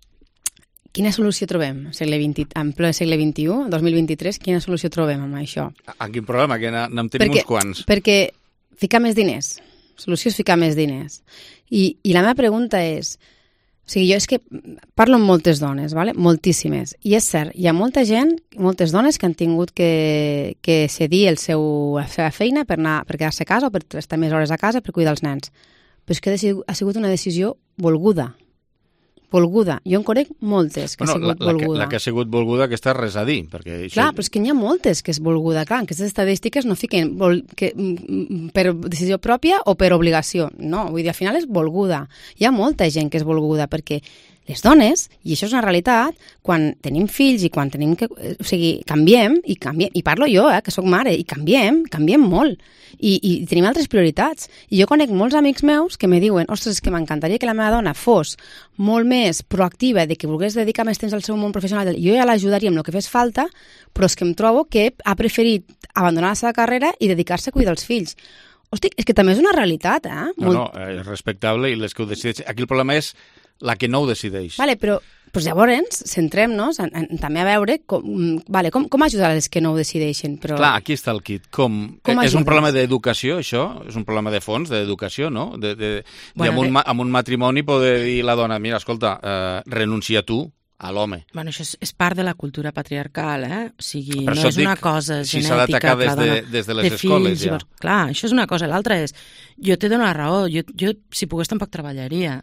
quina solució trobem segle vint, en ple segle vint-i-u, dos mil vint-i-tres, quina solució trobem amb això? En quin problema? Que n'en tenim perquè, uns quants. Perquè ficar més diners. Solució és ficar més diners. I, i la meva pregunta és... O sigui, jo és que parlo amb moltes dones, ¿vale? Moltíssimes. I és cert, hi ha molta gent, moltes dones que han tingut que, que cedir el seu, la seva feina per, anar, per quedar-se a casa o per estar més hores a casa per cuidar els nens. Però és que ha sigut una decisió volguda. Volguda. Jo en conec moltes que bueno, ha sigut la, la volguda. Que, la que ha sigut volguda, aquesta és res a dir. Perquè això... Clar, però és que n'hi ha moltes que és volguda. Clar, en aquestes estadístiques no fiquen vol, que, per decisió pròpia o per obligació. No, vull dir, al final és volguda. Hi ha molta gent que és volguda perquè les dones, i això és una realitat, quan tenim fills i quan tenim que... O sigui, canviem, i canviem, i parlo jo, eh, que sóc mare, i canviem, canviem molt. I, i tenim altres prioritats. I jo conec molts amics meus que me diuen, ostres, és que m'encantaria que la meva dona fos molt més proactiva, de que volgués dedicar més temps al seu món professional. Jo ja l'ajudaria amb el que fes falta, però és que em trobo que ha preferit abandonar la seva carrera i dedicar-se a cuidar els fills. Hosti, és que també és una realitat, eh? No, molt... no, és respectable i les que ho decideixen. Aquí el problema és la que no ho decideix. Vale, però pues llavors centrem-nos en, en, també a veure com, vale, com, com ajudar les que no ho decideixen. Però... Clar, aquí està el kit. Com, com és un problema d'educació, això? És un problema de fons, d'educació, no? De, de, bueno, de amb, un, amb un matrimoni poder dir la dona, mira, escolta, eh, renuncia tu a l'home. Bueno, això és, és part de la cultura patriarcal, eh? O sigui, per no és dic, una cosa si genètica. Si s'ha d'atacar des, de, des de les de escoles, fills, ja. Clar, això és una cosa. L'altra és, jo te dono la raó, jo, jo si pogués tampoc treballaria.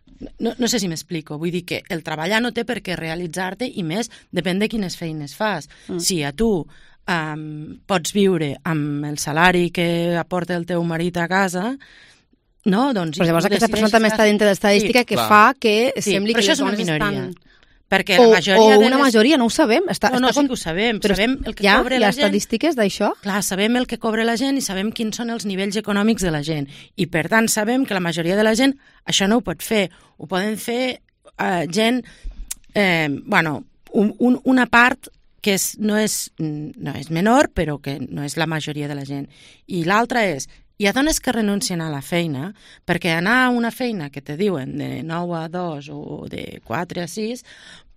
No, no sé si m'explico, vull dir que el treballar no té per què realitzar-te i més depèn de quines feines fas. Mm. Si a tu um, pots viure amb el salari que aporta el teu marit a casa, no, doncs... Però llavors aquesta persona també està dintre de l'estadística sí, que clar. fa que sí, sembli que les dones minoria. estan... Perquè o, la majoria o de una les... majoria, no ho sabem. Està, no, no, està sí com... que ho sabem. Però sabem el que hi ha, cobra hi la ha gent. estadístiques d'això? Clar, sabem el que cobra la gent i sabem quins són els nivells econòmics de la gent. I, per tant, sabem que la majoria de la gent això no ho pot fer. Ho poden fer eh, gent... Eh, bueno, un, un, una part que és, no, és, no és menor, però que no és la majoria de la gent. I l'altra és... Hi ha dones que renuncien a la feina perquè anar a una feina que te diuen de nou a dos o de quatre a sis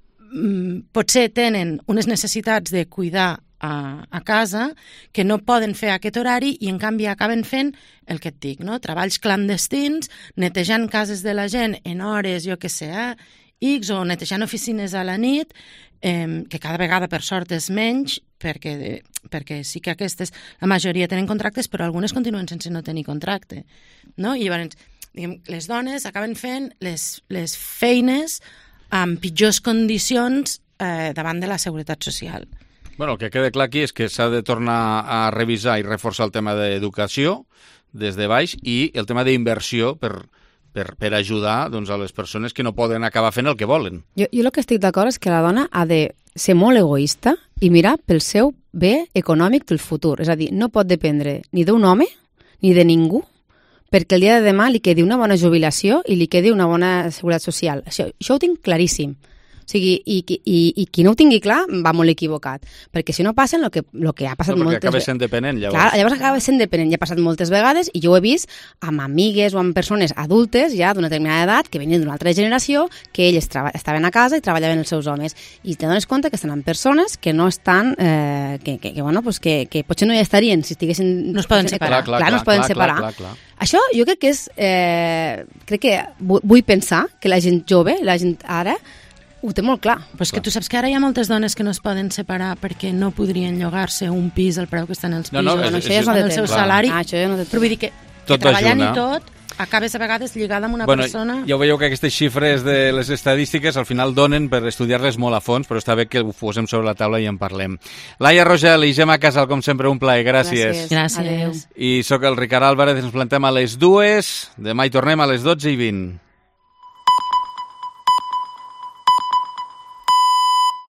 potser tenen unes necessitats de cuidar a, a casa que no poden fer a aquest horari i en canvi acaben fent el que et dic, no? Treballs clandestins, netejant cases de la gent en hores, jo què sé, eh? X, o netejant oficines a la nit, eh, que cada vegada per sort és menys, perquè, perquè sí que aquestes, la majoria tenen contractes, però algunes continuen sense no tenir contracte, no? I llavors, diguem, les dones acaben fent les, les feines amb pitjors condicions eh, davant de la seguretat social. Bueno, el que queda clar aquí és que s'ha de tornar a revisar i reforçar el tema d'educació des de baix i el tema d'inversió per, per, per ajudar doncs, a les persones que no poden acabar fent el que volen. Jo, jo el que estic d'acord és que la dona ha de ser molt egoista i mirar pel seu bé econòmic del futur. És a dir, no pot dependre ni d'un home ni de ningú perquè el dia de demà li quedi una bona jubilació i li quedi una bona seguretat social. Això, això ho tinc claríssim. O sigui, i, i, i qui no ho tingui clar va molt equivocat, perquè si no passen el que, el que ha passat no, moltes vegades... acaba sent dependent, llavors. Clar, llavors acaba sent dependent, ja ha passat moltes vegades i jo ho he vist amb amigues o amb persones adultes ja d'una determinada edat que venien d'una altra generació que elles estaven a casa i treballaven els seus homes i te dones compte que estan amb persones que no estan, eh, que, que, que, bueno, pues que, que potser no hi estarien si estiguessin... No es poden separar. Clar, clar, clar, no es poden clar, separar. Clar, clar, clar. Això jo crec que és... Eh, crec que vull pensar que la gent jove, la gent ara, ho té molt clar. Però és que tu saps que ara hi ha moltes dones que no es poden separar perquè no podrien llogar-se un pis al preu que estan els pisos, no, no, és, no, és, això ja és el seu clar. salari. Ah, això ja no però vull dir que, que treballant i tot, acabes a vegades lligada amb una bueno, persona... Ja ho veieu que aquestes xifres de les estadístiques al final donen per estudiar-les molt a fons, però està bé que ho posem sobre la taula i en parlem. Laia Rogel i Gemma Casal, com sempre, un plaer. Gràcies. Gràcies. Gràcies. I sóc el Ricard Álvarez, ens plantem a les dues. Demà hi tornem a les dotze i vint.